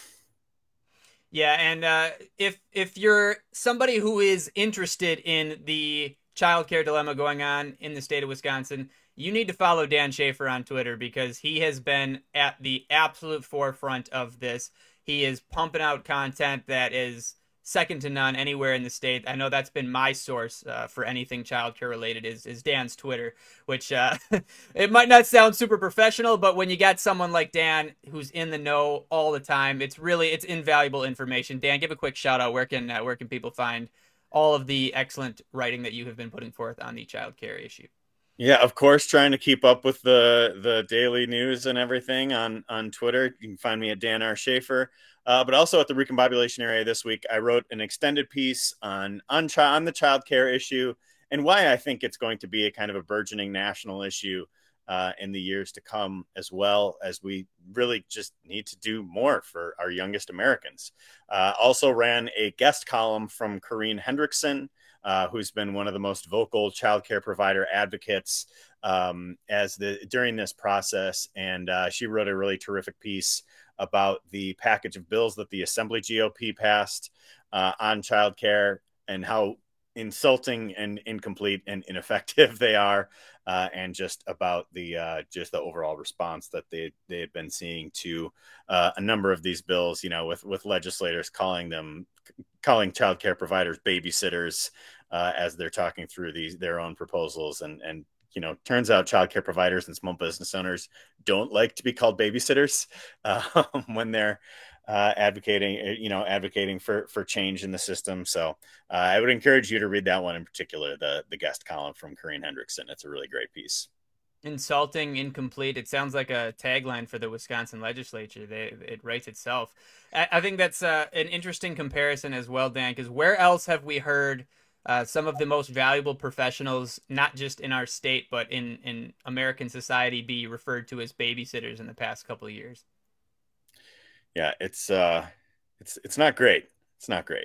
yeah, and uh, if if you're somebody who is interested in the childcare dilemma going on in the state of Wisconsin, you need to follow Dan Schaefer on Twitter, because he has been at the absolute forefront of this. He is pumping out content that is second to none anywhere in the state. I know that's been my source uh, for anything childcare related is, is Dan's Twitter, which uh, it might not sound super professional, but when you got someone like Dan who's in the know all the time, it's really, it's invaluable information. Dan, give a quick shout out. Where can, uh, where can people find all of the excellent writing that you have been putting forth on the childcare issue? Yeah, of course, trying to keep up with the the daily news and everything on, on Twitter. You can find me at Dan R. Schaefer. Uh, but also at the Recombobulation area this week, I wrote an extended piece on, on, chi- on the child care issue and why I think it's going to be a kind of a burgeoning national issue uh, in the years to come, as well as we really just need to do more for our youngest Americans. Uh, also ran a guest column from Corrine Hendrickson, uh, who's been one of the most vocal child care provider advocates um, as the during this process. And uh, she wrote a really terrific piece about the package of bills that the Assembly G O P passed uh, on childcare and how insulting and incomplete and ineffective they are, uh, and just about the uh, just the overall response that they they had been seeing to uh, a number of these bills. You know, with with legislators calling them calling childcare providers babysitters uh, as they're talking through these their own proposals, and and. You know, turns out childcare providers and small business owners don't like to be called babysitters uh, when they're uh, advocating, you know, advocating for, for change in the system. So uh, I would encourage you to read that one in particular, the the guest column from Corrine Hendrickson. It's a really great piece. Insulting, incomplete. It sounds like a tagline for the Wisconsin legislature. They, it writes itself. I, I think that's uh, an interesting comparison as well, Dan, because where else have we heard Uh, some of the most valuable professionals, not just in our state, but in, in American society, be referred to as babysitters in the past couple of years? Yeah, it's uh, it's it's not great. It's not great.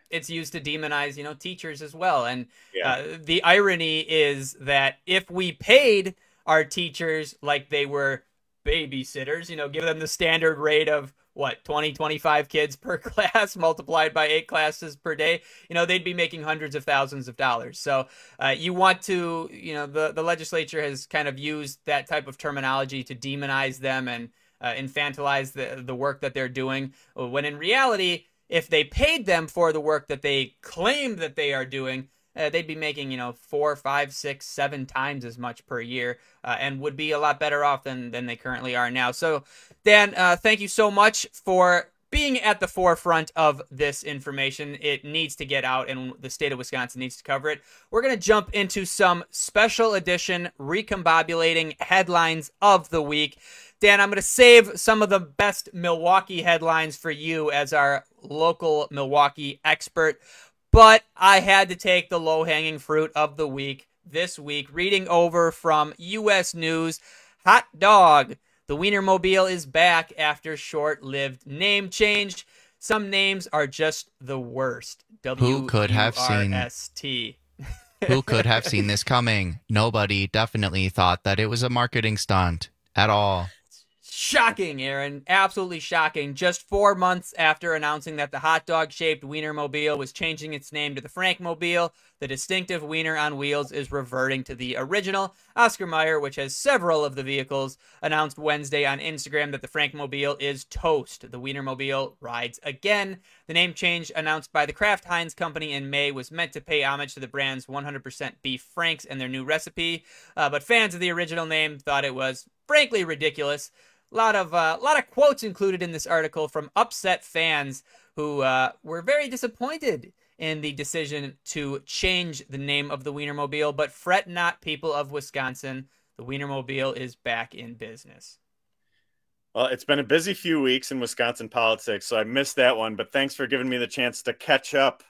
it's used to demonize, you know, teachers as well. And Yeah. uh, the irony is that if we paid our teachers like they were babysitters, you know, give them the standard rate of what, twenty, twenty-five kids per class multiplied by eight classes per day, you know, they'd be making hundreds of thousands of dollars. So uh, you want to, you know, the, the legislature has kind of used that type of terminology to demonize them and uh, infantilize the, the work that they're doing, when in reality, if they paid them for the work that they claim that they are doing, Uh, they'd be making, you know, four, five, six, seven times as much per year, uh, and would be a lot better off than than they currently are now. So, Dan, uh, thank you so much for being at the forefront of this information. It needs to get out, and the state of Wisconsin needs to cover it. We're going to jump into some special edition recombobulating headlines of the week. Dan, I'm going to save some of the best Milwaukee headlines for you as our local Milwaukee expert. But I had to take the low-hanging fruit of the week this week, reading over from U S News. Hot dog. The Wienermobile is back after short-lived name change. Some names are just the worst. Who could have seen W U R S T. Who could have seen this coming? Nobody definitely thought that it was a marketing stunt at all. Shocking, Aaron. Absolutely shocking. Just four months after announcing that the hot dog-shaped Wienermobile was changing its name to the Frankmobile, the distinctive wiener on wheels is reverting to the original. Oscar Mayer, which has several of the vehicles, announced Wednesday on Instagram that the Frankmobile is toast. The Wienermobile rides again. The name change announced by the Kraft Heinz Company in May was meant to pay homage to the brand's one hundred percent beef Franks and their new recipe, uh, but fans of the original name thought it was, frankly, ridiculous. A lot of uh, lot of quotes included in this article from upset fans who uh, were very disappointed in the decision to change the name of the Wienermobile. But fret not, people of Wisconsin, the Wienermobile is back in business. Well, it's been a busy few weeks in Wisconsin politics, so I missed that one. But thanks for giving me the chance to catch up.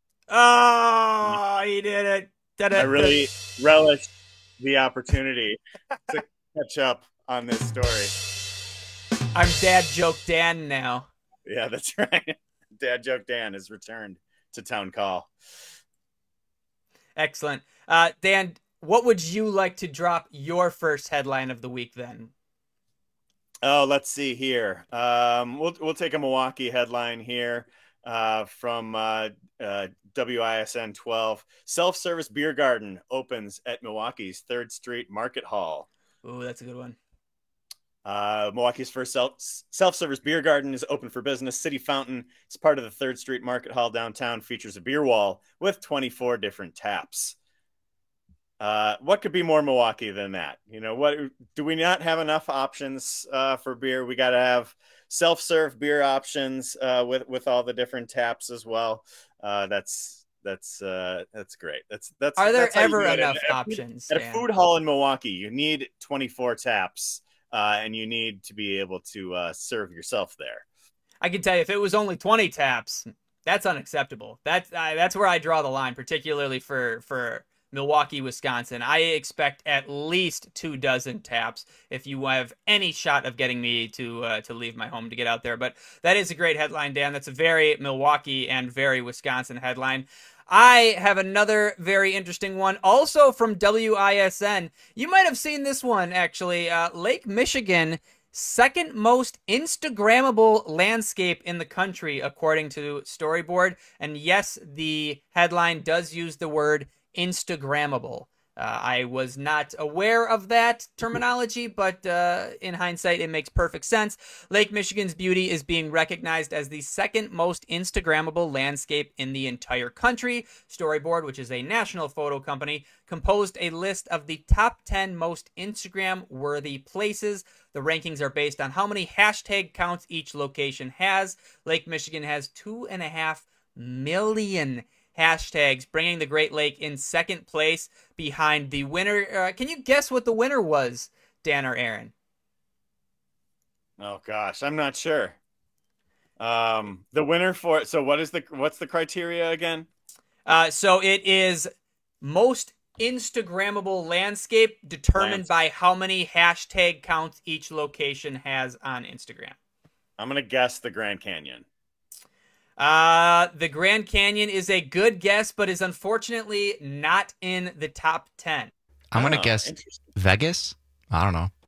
Oh, he did it. Da-da-da. I really relish the opportunity to catch up on this story. I'm Dad Joke Dan now. Yeah, that's right. Dad Joke Dan has returned to Town Call. Excellent. Uh, Dan, what would you like to drop your first headline of the week then? Oh, let's see here. Um, we'll we'll take a Milwaukee headline here uh, from uh, uh, W I S N twelve. Self-service beer garden opens at Milwaukee's third Street Market Hall. Ooh, that's a good one. Uh, Milwaukee's first self, self-service beer garden is open for business. City Fountain is part of the third Street Market Hall downtown, features a beer wall with twenty-four different taps. Uh, what could be more Milwaukee than that? You know, what do we not have enough options uh, for beer? We got to have self-serve beer options uh, with with all the different taps as well. Uh, that's that's uh, that's great. That's that's. Are there that's ever at, enough at, options at a Dan? food hall in Milwaukee? You need twenty-four taps. Uh, and you need to be able to uh, serve yourself there. I can tell you, if it was only twenty taps, that's unacceptable. That's uh, that's where I draw the line, particularly for for Milwaukee, Wisconsin. I expect at least two dozen taps if you have any shot of getting me to uh, to leave my home to get out there. But that is a great headline, Dan. That's a very Milwaukee and very Wisconsin headline. I have another very interesting one, also from W I S N. You might have seen this one, actually. Uh, Lake Michigan, second most Instagrammable landscape in the country, according to Storyboard. And yes, the headline does use the word Instagrammable. Uh, I was not aware of that terminology, but uh, in hindsight, it makes perfect sense. Lake Michigan's beauty is being recognized as the second most Instagrammable landscape in the entire country. Storyboard, which is a national photo company, composed a list of the top ten most Instagram-worthy places. The rankings are based on how many hashtag counts each location has. Lake Michigan has two and a half million hashtags, bringing the Great Lake in second place behind the winner. Uh, can you guess what the winner was, Dan or Aaron? Oh gosh, I'm not sure. Um, the winner for so what is the what's the criteria again? Uh, so it is most Instagrammable landscape determined landscape. by how many hashtag counts each location has on Instagram. I'm gonna guess the Grand Canyon. Uh, the Grand Canyon is a good guess, but is unfortunately not in the top ten. I'm going to Oh, guess interesting. Vegas. I don't know.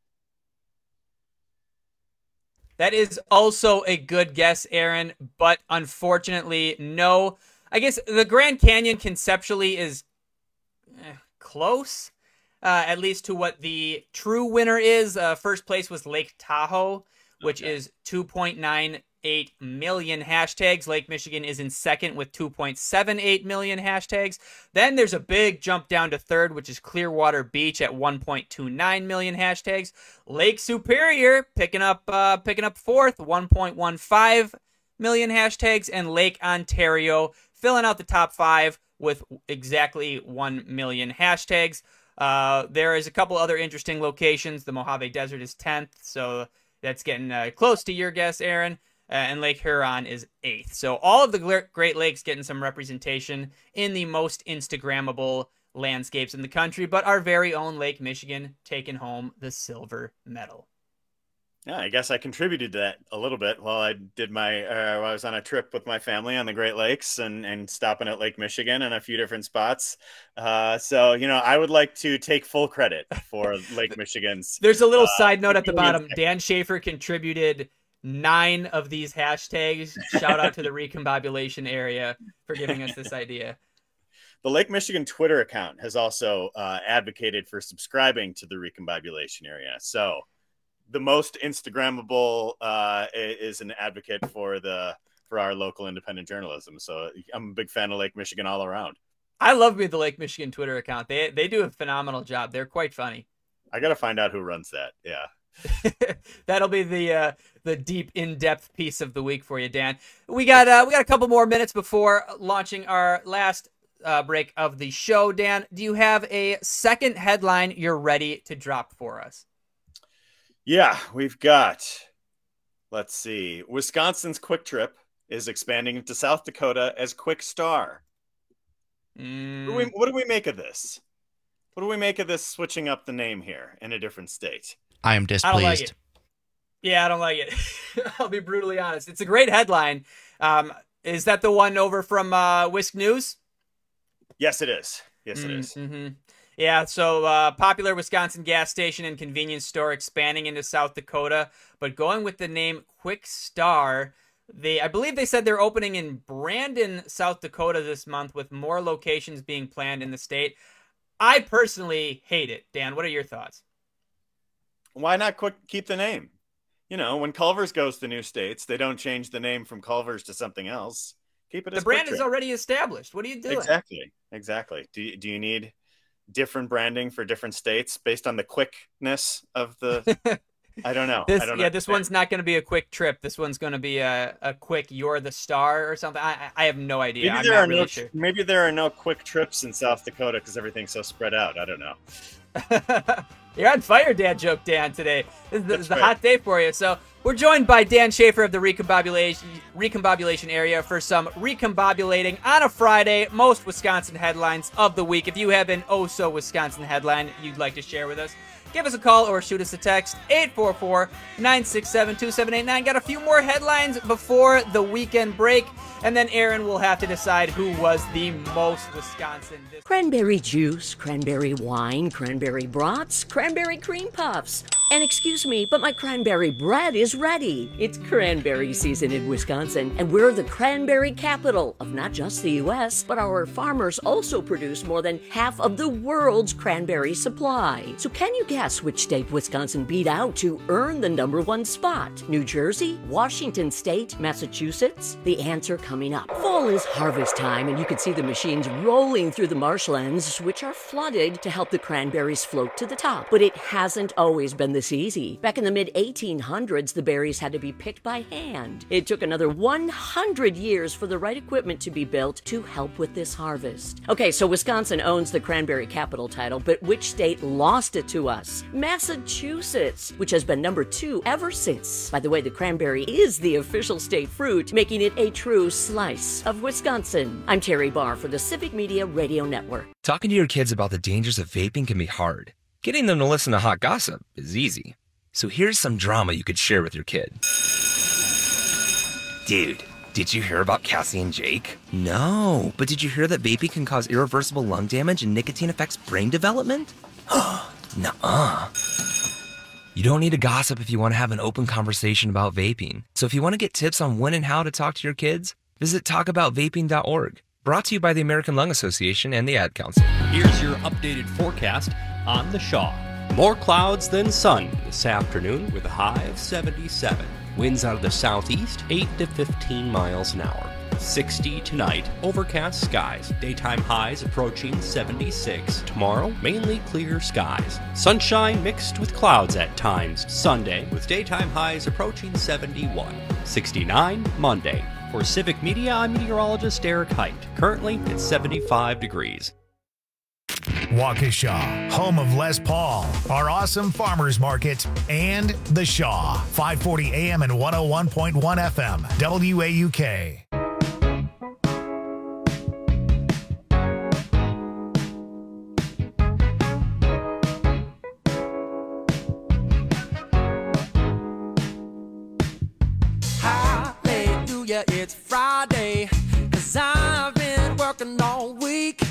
That is also a good guess, Aaron, but unfortunately, no. I guess the Grand Canyon conceptually is eh, close, uh, at least to what the true winner is. Uh, first place was Lake Tahoe, which Okay. is two point nine eight million hashtags. Lake Michigan is in second with two point seven eight million hashtags. Then there's a big jump down to third, which is Clearwater Beach at one point two nine million hashtags. Lake Superior picking up uh, picking up fourth, one point one five million hashtags, and Lake Ontario filling out the top five with exactly one million hashtags. Uh, there is a couple other interesting locations. The Mojave Desert is tenth, so that's getting uh, close to your guess, Aaron. Uh, and Lake Huron is eighth. So all of the gl- Great Lakes getting some representation in the most Instagrammable landscapes in the country, but our very own Lake Michigan taking home the silver medal. Yeah, I guess I contributed to that a little bit while I did my, uh, I was on a trip with my family on the Great Lakes and, and stopping at Lake Michigan and a few different spots. Uh, so, you know, I would like to take full credit for Lake Michigan's. There's a little uh, side note at the bottom. Dan Schaefer contributed nine of these hashtags. Shout out to the Recombobulation area for giving us this idea. The Lake Michigan Twitter account has also uh, advocated for subscribing to the Recombobulation area. So the most Instagrammable uh, is an advocate for the for our local independent journalism. So I'm a big fan of Lake Michigan all around. I love me the Lake Michigan Twitter account. They they do a phenomenal job. They're quite funny. I got to find out who runs that. Yeah. That'll be the uh, the deep, in-depth piece of the week for you, Dan. We got uh, we got a couple more minutes before launching our last uh, break of the show. Dan, do you have a second headline you're ready to drop for us? Yeah, we've got. Let's see. Wisconsin's Quick Trip is expanding into South Dakota as Quick Star. Mm. What, do we, what do we make of this? What do we make of this switching up the name here in a different state? I am I displeased. don't like it. Yeah, I don't like it. I'll be brutally honest. It's a great headline. Um, is that the one over from uh, Whisk News? Yes, it is. Yes, it is. Mm-hmm. Yeah, so uh, popular Wisconsin gas station and convenience store expanding into South Dakota, but going with the name Quick Star. They, I believe they said they're opening in Brandon, South Dakota this month, with more locations being planned in the state. I personally hate it. Dan, what are your thoughts? Why not quick keep the name? You know, when Culver's goes to new states, they don't change the name from Culver's to something else. Keep it as The brand Quick is Trip. already established. What are you doing? Exactly. Exactly. Do you, do you need different branding for different states based on the quickness of the I don't know. This, I don't yeah, know. this one's not going to be a quick trip. This one's going to be a, a quick you're the star or something. I, I have no idea. Maybe I'm there not are really no sure. maybe there are no quick trips in South Dakota because everything's so spread out. I don't know. You're on fire, Dad Joke Dan, today. This is, the, this is the right. hot day for you. So we're joined by Dan Schaefer of the Recombobulation, Recombobulation area for some recombobulating on a Friday. Most Wisconsin headlines of the week. If you have an oh-so-Wisconsin headline you'd like to share with us, give us a call or shoot us a text, eight four four, nine six seven, two seven eight nine. Got a few more headlines before the weekend break, and then Aaron will have to decide who was the most Wisconsin. This- Cranberry juice, cranberry wine, cranberry brats, cranberry cream puffs. And excuse me, but my cranberry bread is ready. It's cranberry season in Wisconsin, and we're the cranberry capital of not just the U S, but our farmers also produce more than half of the world's cranberry supply. So can you guess which state Wisconsin beat out to earn the number one spot? New Jersey, Washington State, Massachusetts? The answer coming up. Fall is harvest time, and you can see the machines rolling through the marshlands, which are flooded to help the cranberries float to the top. But it hasn't always been this easy. Back in the mid eighteen hundreds, the berries had to be picked by hand. It took another one hundred years for the right equipment to be built to help with this harvest. Okay, so Wisconsin owns the cranberry capital title, but which state lost it to us? Massachusetts, which has been number two ever since. By the way, the cranberry is the official state fruit, making it a true slice of Wisconsin. I'm Terry Barr for the Civic Media Radio Network. Talking to your kids about the dangers of vaping can be hard. Getting them to listen to hot gossip is easy. So here's some drama you could share with your kid. Dude, Did you hear about Cassie and Jake? No, but did you hear that vaping can cause irreversible lung damage and nicotine affects brain development? Nuh-uh. You don't need to gossip if you want to have an open conversation about vaping. So if you want to get tips on when and how to talk to your kids, visit talk about vaping dot org. Brought to you by the American Lung Association and the Ad Council. Here's your updated forecast on the Shaw. More clouds than sun this afternoon with a high of seventy-seven. Winds out of the southeast, eight to fifteen miles an hour. sixty tonight, overcast skies. Daytime highs approaching seventy-six. Tomorrow, mainly clear skies. Sunshine mixed with clouds at times. Sunday, with daytime highs approaching seventy-one. sixty-nine Monday. For Civic Media, I'm meteorologist Eric Height. Currently, it's seventy-five degrees. Waukesha, home of Les Paul, our awesome farmers market, and The Shaw, five forty A M and one oh one point one F M, W A U K. Hallelujah, it's Friday, 'cause I've been working all week.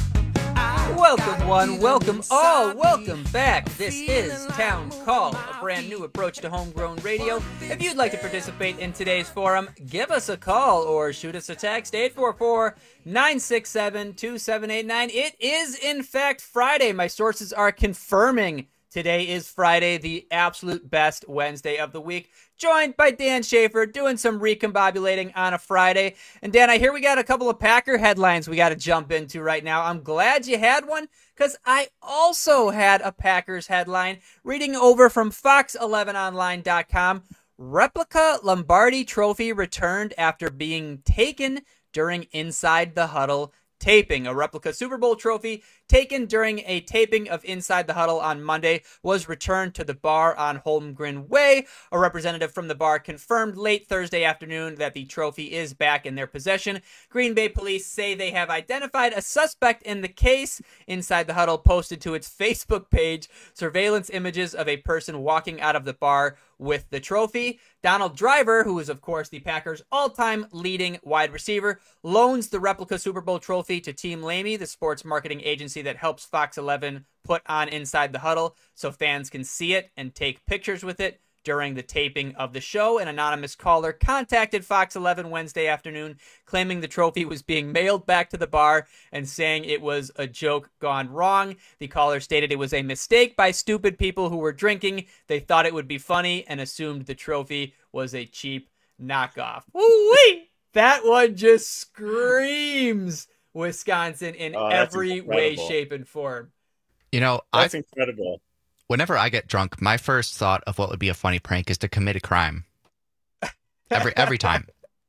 Welcome one, welcome all, welcome back. This is Town Call, a brand new approach to homegrown radio. If you'd like to participate in today's forum, give us a call or shoot us a text, eight four four, nine six seven, two seven eight nine. It is, in fact, Friday. My sources are confirming today is Friday, the absolute best Wednesday of the week. Joined by Dan Schaefer, doing some recombobulating on a Friday. And Dan, I hear we got a couple of Packer headlines we got to jump into right now. I'm glad you had one, because I also had a Packers headline. Reading over from fox eleven online dot com, replica Lombardi trophy returned after being taken during Inside the Huddle taping. A replica Super Bowl trophy taken during a taping of Inside the Huddle on Monday was returned to the bar on Holmgren Way. A representative from the bar confirmed late Thursday afternoon that the trophy is back in their possession. Green Bay police say they have identified a suspect in the case. Inside the Huddle posted to its Facebook page surveillance images of a person walking out of the bar with the trophy. Donald Driver, who is of course the Packers' all-time leading wide receiver, loans the replica Super Bowl trophy to Team Lamy, the sports marketing agency that helps Fox eleven put on Inside the Huddle so fans can see it and take pictures with it during the taping of the show. An anonymous caller contacted Fox eleven Wednesday afternoon claiming the trophy was being mailed back to the bar and saying it was a joke gone wrong. The caller stated it was a mistake by stupid people who were drinking. They thought it would be funny and assumed the trophy was a cheap knockoff. Woo-wee! That one just screams Wisconsin in Oh, that's every way, incredible. shape, and form. You know, That's I, incredible. whenever I get drunk, my first thought of what would be a funny prank is to commit a crime. Every every time.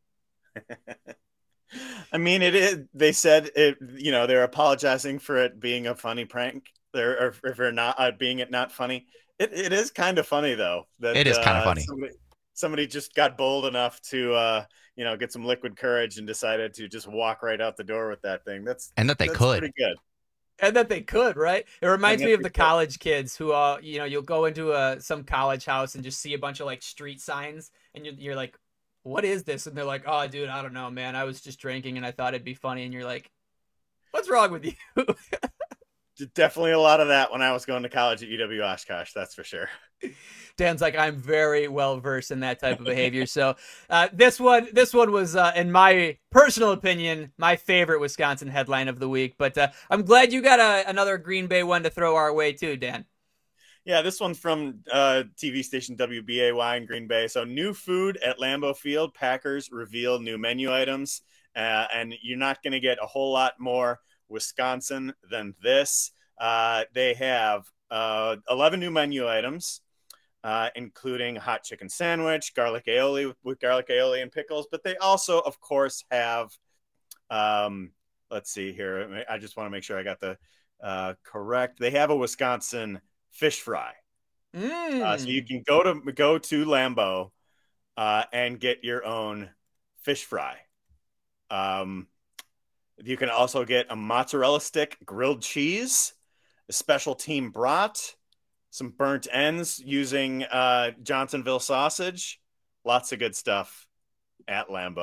I mean, it is. They said it. You know, they're apologizing for it being a funny prank. They're or for for not uh, being it not funny. It it is kind of funny though. That, It is kind of uh, funny. Somebody, somebody just got bold enough to uh, you know, get some liquid courage and decided to just walk right out the door with that thing. That's And that they that's could. Pretty good. And that they could, right? It reminds And me that of they the could. college kids who, uh, you know, you'll go into a some college house and just see a bunch of like street signs, and you're, you're like, "What is this?" And they're like, "Oh, dude, I don't know, man. I was just drinking and I thought it'd be funny." And you're like, "What's wrong with you?" Definitely a lot of that when I was going to college at U W Oshkosh. That's for sure. Dan's like, I'm very well versed in that type of behavior. So uh, this one, this one was, uh, in my personal opinion, my favorite Wisconsin headline of the week. But uh, I'm glad you got a, another Green Bay one to throw our way too, Dan. Yeah, this one's from uh, T V station W B A Y in Green Bay. So new food at Lambeau Field. Packers reveal new menu items. Uh, and you're not going to get a whole lot more Wisconsin than this. Uh, they have uh, eleven new menu items, uh, including a hot chicken sandwich, garlic aioli with, with garlic aioli and pickles. But they also, of course, have, um, let's see here. I just want to make sure I got the uh, correct. They have a Wisconsin fish fry. Mm. Uh, so you can go to go to Lambeau uh, and get your own fish fry. Um, you can also get a mozzarella stick grilled cheese, a special team brat, some burnt ends using uh, Johnsonville sausage. Lots of good stuff at Lambeau.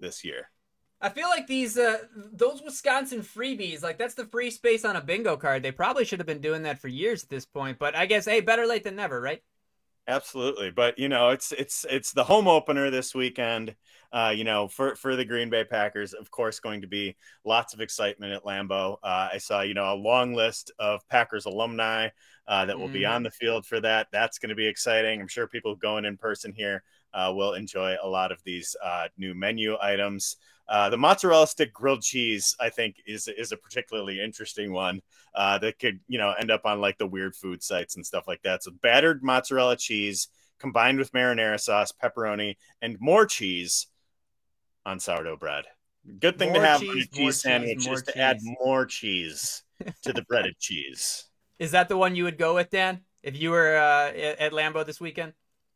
this year. I feel like these uh, those Wisconsin freebies, like that's the free space on a bingo card. They probably should have been doing that for years at this point. But I guess, hey, better late than never, right? Absolutely. But, you know, it's it's it's the home opener this weekend, uh, you know, for, for the Green Bay Packers. Of course, going to be lots of excitement at Lambeau. Uh, I saw, you know, a long list of Packers alumni uh, that will mm. be on the field for that. That's going to be exciting. I'm sure people going in person here uh, will enjoy a lot of these uh, new menu items. Uh, the mozzarella stick grilled cheese, I think, is is a particularly interesting one uh, that could, you know, end up on like the weird food sites and stuff like that. So battered mozzarella cheese combined with marinara sauce, pepperoni, and more cheese on sourdough bread. Good thing more to have cheese, on a cheese more sandwich cheese, more is to cheese. add more cheese to the breaded cheese. Is that the one you would go with, Dan, if you were uh, at, at Lambeau this weekend?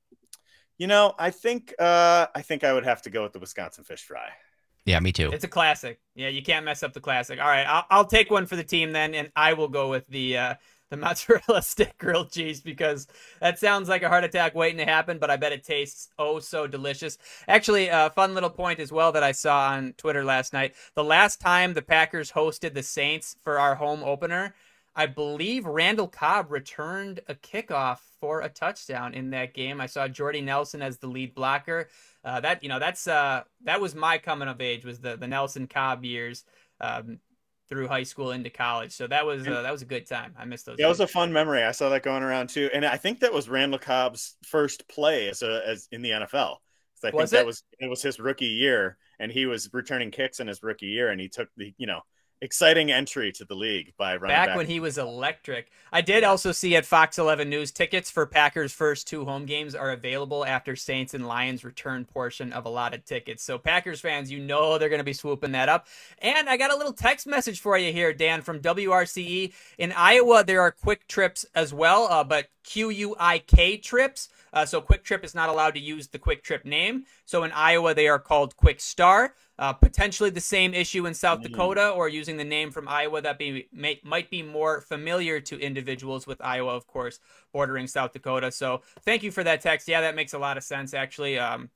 You know, I think uh, I think I would have to go with the Wisconsin fish fry. Yeah, me too. It's a classic. Yeah, you can't mess up the classic. All right, I'll, I'll take one for the team then, and I will go with the uh, the mozzarella stick grilled cheese because that sounds like a heart attack waiting to happen, but I bet it tastes oh so delicious. Actually, a fun little point as well that I saw on Twitter last night. The last time the Packers hosted the Saints for our home opener, I believe Randall Cobb returned a kickoff for a touchdown in that game. I saw Jordy Nelson as the lead blocker. Uh, that you know that's uh, that was my coming of age, was the the Nelson Cobb years um, through high school into college. So that was uh, that was a good time. I missed those. Yeah, it was days. a fun memory. I saw that going around too, and I think that was Randall Cobb's first play as a as in the N F L. So I think Was that it? was it was his rookie year, and he was returning kicks in his rookie year, and he took the you know. exciting entry to the league by running back back when he was electric. I did also see at Fox eleven News tickets for Packers' first two home games are available after Saints and Lions return portion of allotted tickets. So Packers fans, you know they're going to be swooping that up. And I got a little text message for you here, Dan, from W R C E. In Iowa, there are quick trips as well, uh, but Q U I K trips. Uh, so Quick Trip is not allowed to use the Quick Trip name. So in Iowa, they are called Quick Star. Uh, potentially the same issue in South Mm-hmm. Dakota, or using the name from Iowa that be may, might be more familiar to individuals with Iowa, of course, bordering South Dakota. So thank you for that text. Yeah, that makes a lot of sense, actually. Um,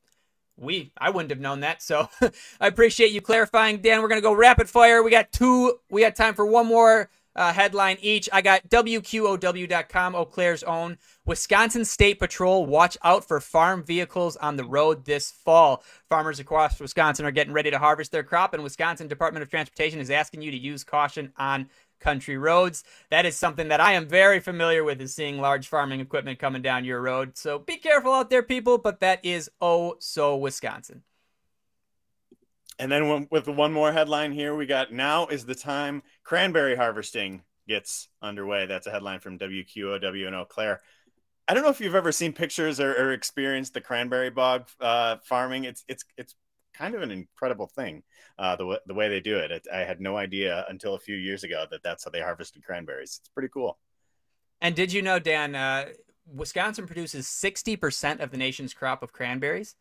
we I wouldn't have known that, so I appreciate you clarifying, Dan. We're gonna go rapid fire. We got two. We got time for one more uh, headline each. I got W Q O W dot com, Eau Claire's own. Wisconsin State Patrol, watch out for farm vehicles on the road this fall. Farmers across Wisconsin are getting ready to harvest their crop, and Wisconsin Department of Transportation is asking you to use caution on country roads. That is something that I am very familiar with, is seeing large farming equipment coming down your road. So be careful out there, people, but that is oh so Wisconsin. And then when, with the one more headline here, we got now is the time cranberry harvesting gets underway. That's a headline from W Q O W in Eau Claire. I don't know if you've ever seen pictures or, or experienced the cranberry bog uh, farming. It's it's it's kind of an incredible thing, uh, the, w- the way they do it. it. I had no idea until a few years ago that that's how they harvested cranberries. It's pretty cool. And did you know, Dan, uh, Wisconsin produces sixty percent of the nation's crop of cranberries?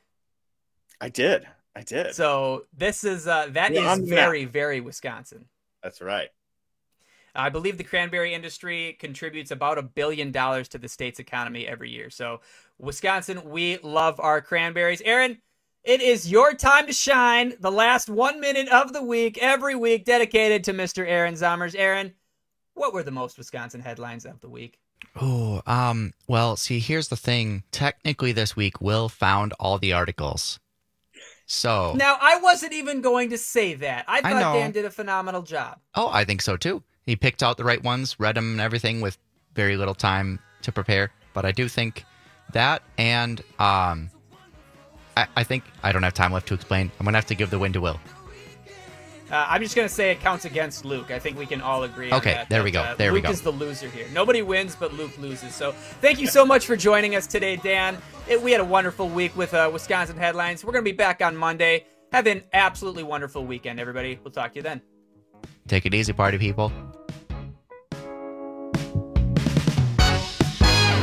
I did. I did. So this is uh, that Yeah, is on the very, map. very Wisconsin. That's right. I believe the cranberry industry contributes about a billion dollars to the state's economy every year. So Wisconsin, we love our cranberries. Aaron, it is your time to shine. The last one minute of the week, every week, dedicated to Mister Aaron Zomers. Aaron, what were the most Wisconsin headlines of the week? Oh, um, well, see, here's the thing. Technically this week, Will found all the articles. So Now, I wasn't even going to say that. I I thought know. Dan did a phenomenal job. Oh, I think so too. He picked out the right ones, read them and everything with very little time to prepare. But I do think that, and um, I, I think I don't have time left to explain. I'm going to have to give the win to Will. Uh, I'm just going to say it counts against Luke. I think we can all agree on Okay, that. there we that, go, uh, there we Luke go. is the loser here. Nobody wins, but Luke loses. So thank you so much for joining us today, Dan. It, we had a wonderful week with uh, Wisconsin headlines. We're going to be back on Monday. Have an absolutely wonderful weekend, everybody. We'll talk to you then. Take it easy, party people.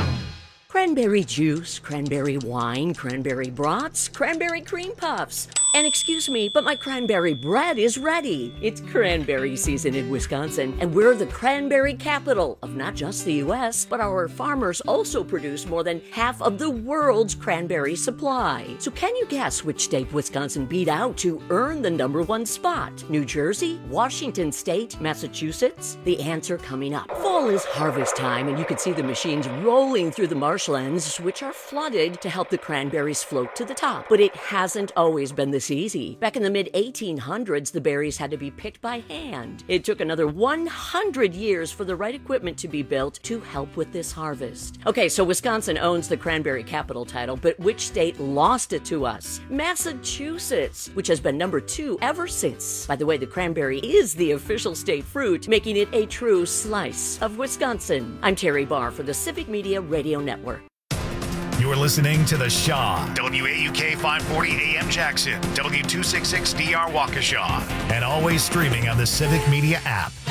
Cranberry juice, cranberry wine, cranberry brats, cranberry cream puffs. And excuse me, but my cranberry bread is ready. It's cranberry season in Wisconsin, and we're the cranberry capital of not just the U S, but our farmers also produce more than half of the world's cranberry supply. So can you guess which state Wisconsin beat out to earn the number one spot? New Jersey, Washington State, Massachusetts? The answer coming up. Fall is harvest time, and you can see the machines rolling through the marshlands, which are flooded to help the cranberries float to the top. But it hasn't always been this easy. Back in the mid eighteen hundreds, the berries had to be picked by hand. It took another one hundred years for the right equipment to be built to help with this harvest. Okay, so Wisconsin owns the cranberry capital title, but which state lost it to us? Massachusetts, which has been number two ever since. By the way, the cranberry is the official state fruit, making it a true slice of Wisconsin. I'm Terry Barr for the Civic Media Radio Network. You're listening to The Shaw, W A U K five forty A M Jackson, W two sixty-six D R Waukesha, and always streaming on the Civic Media app.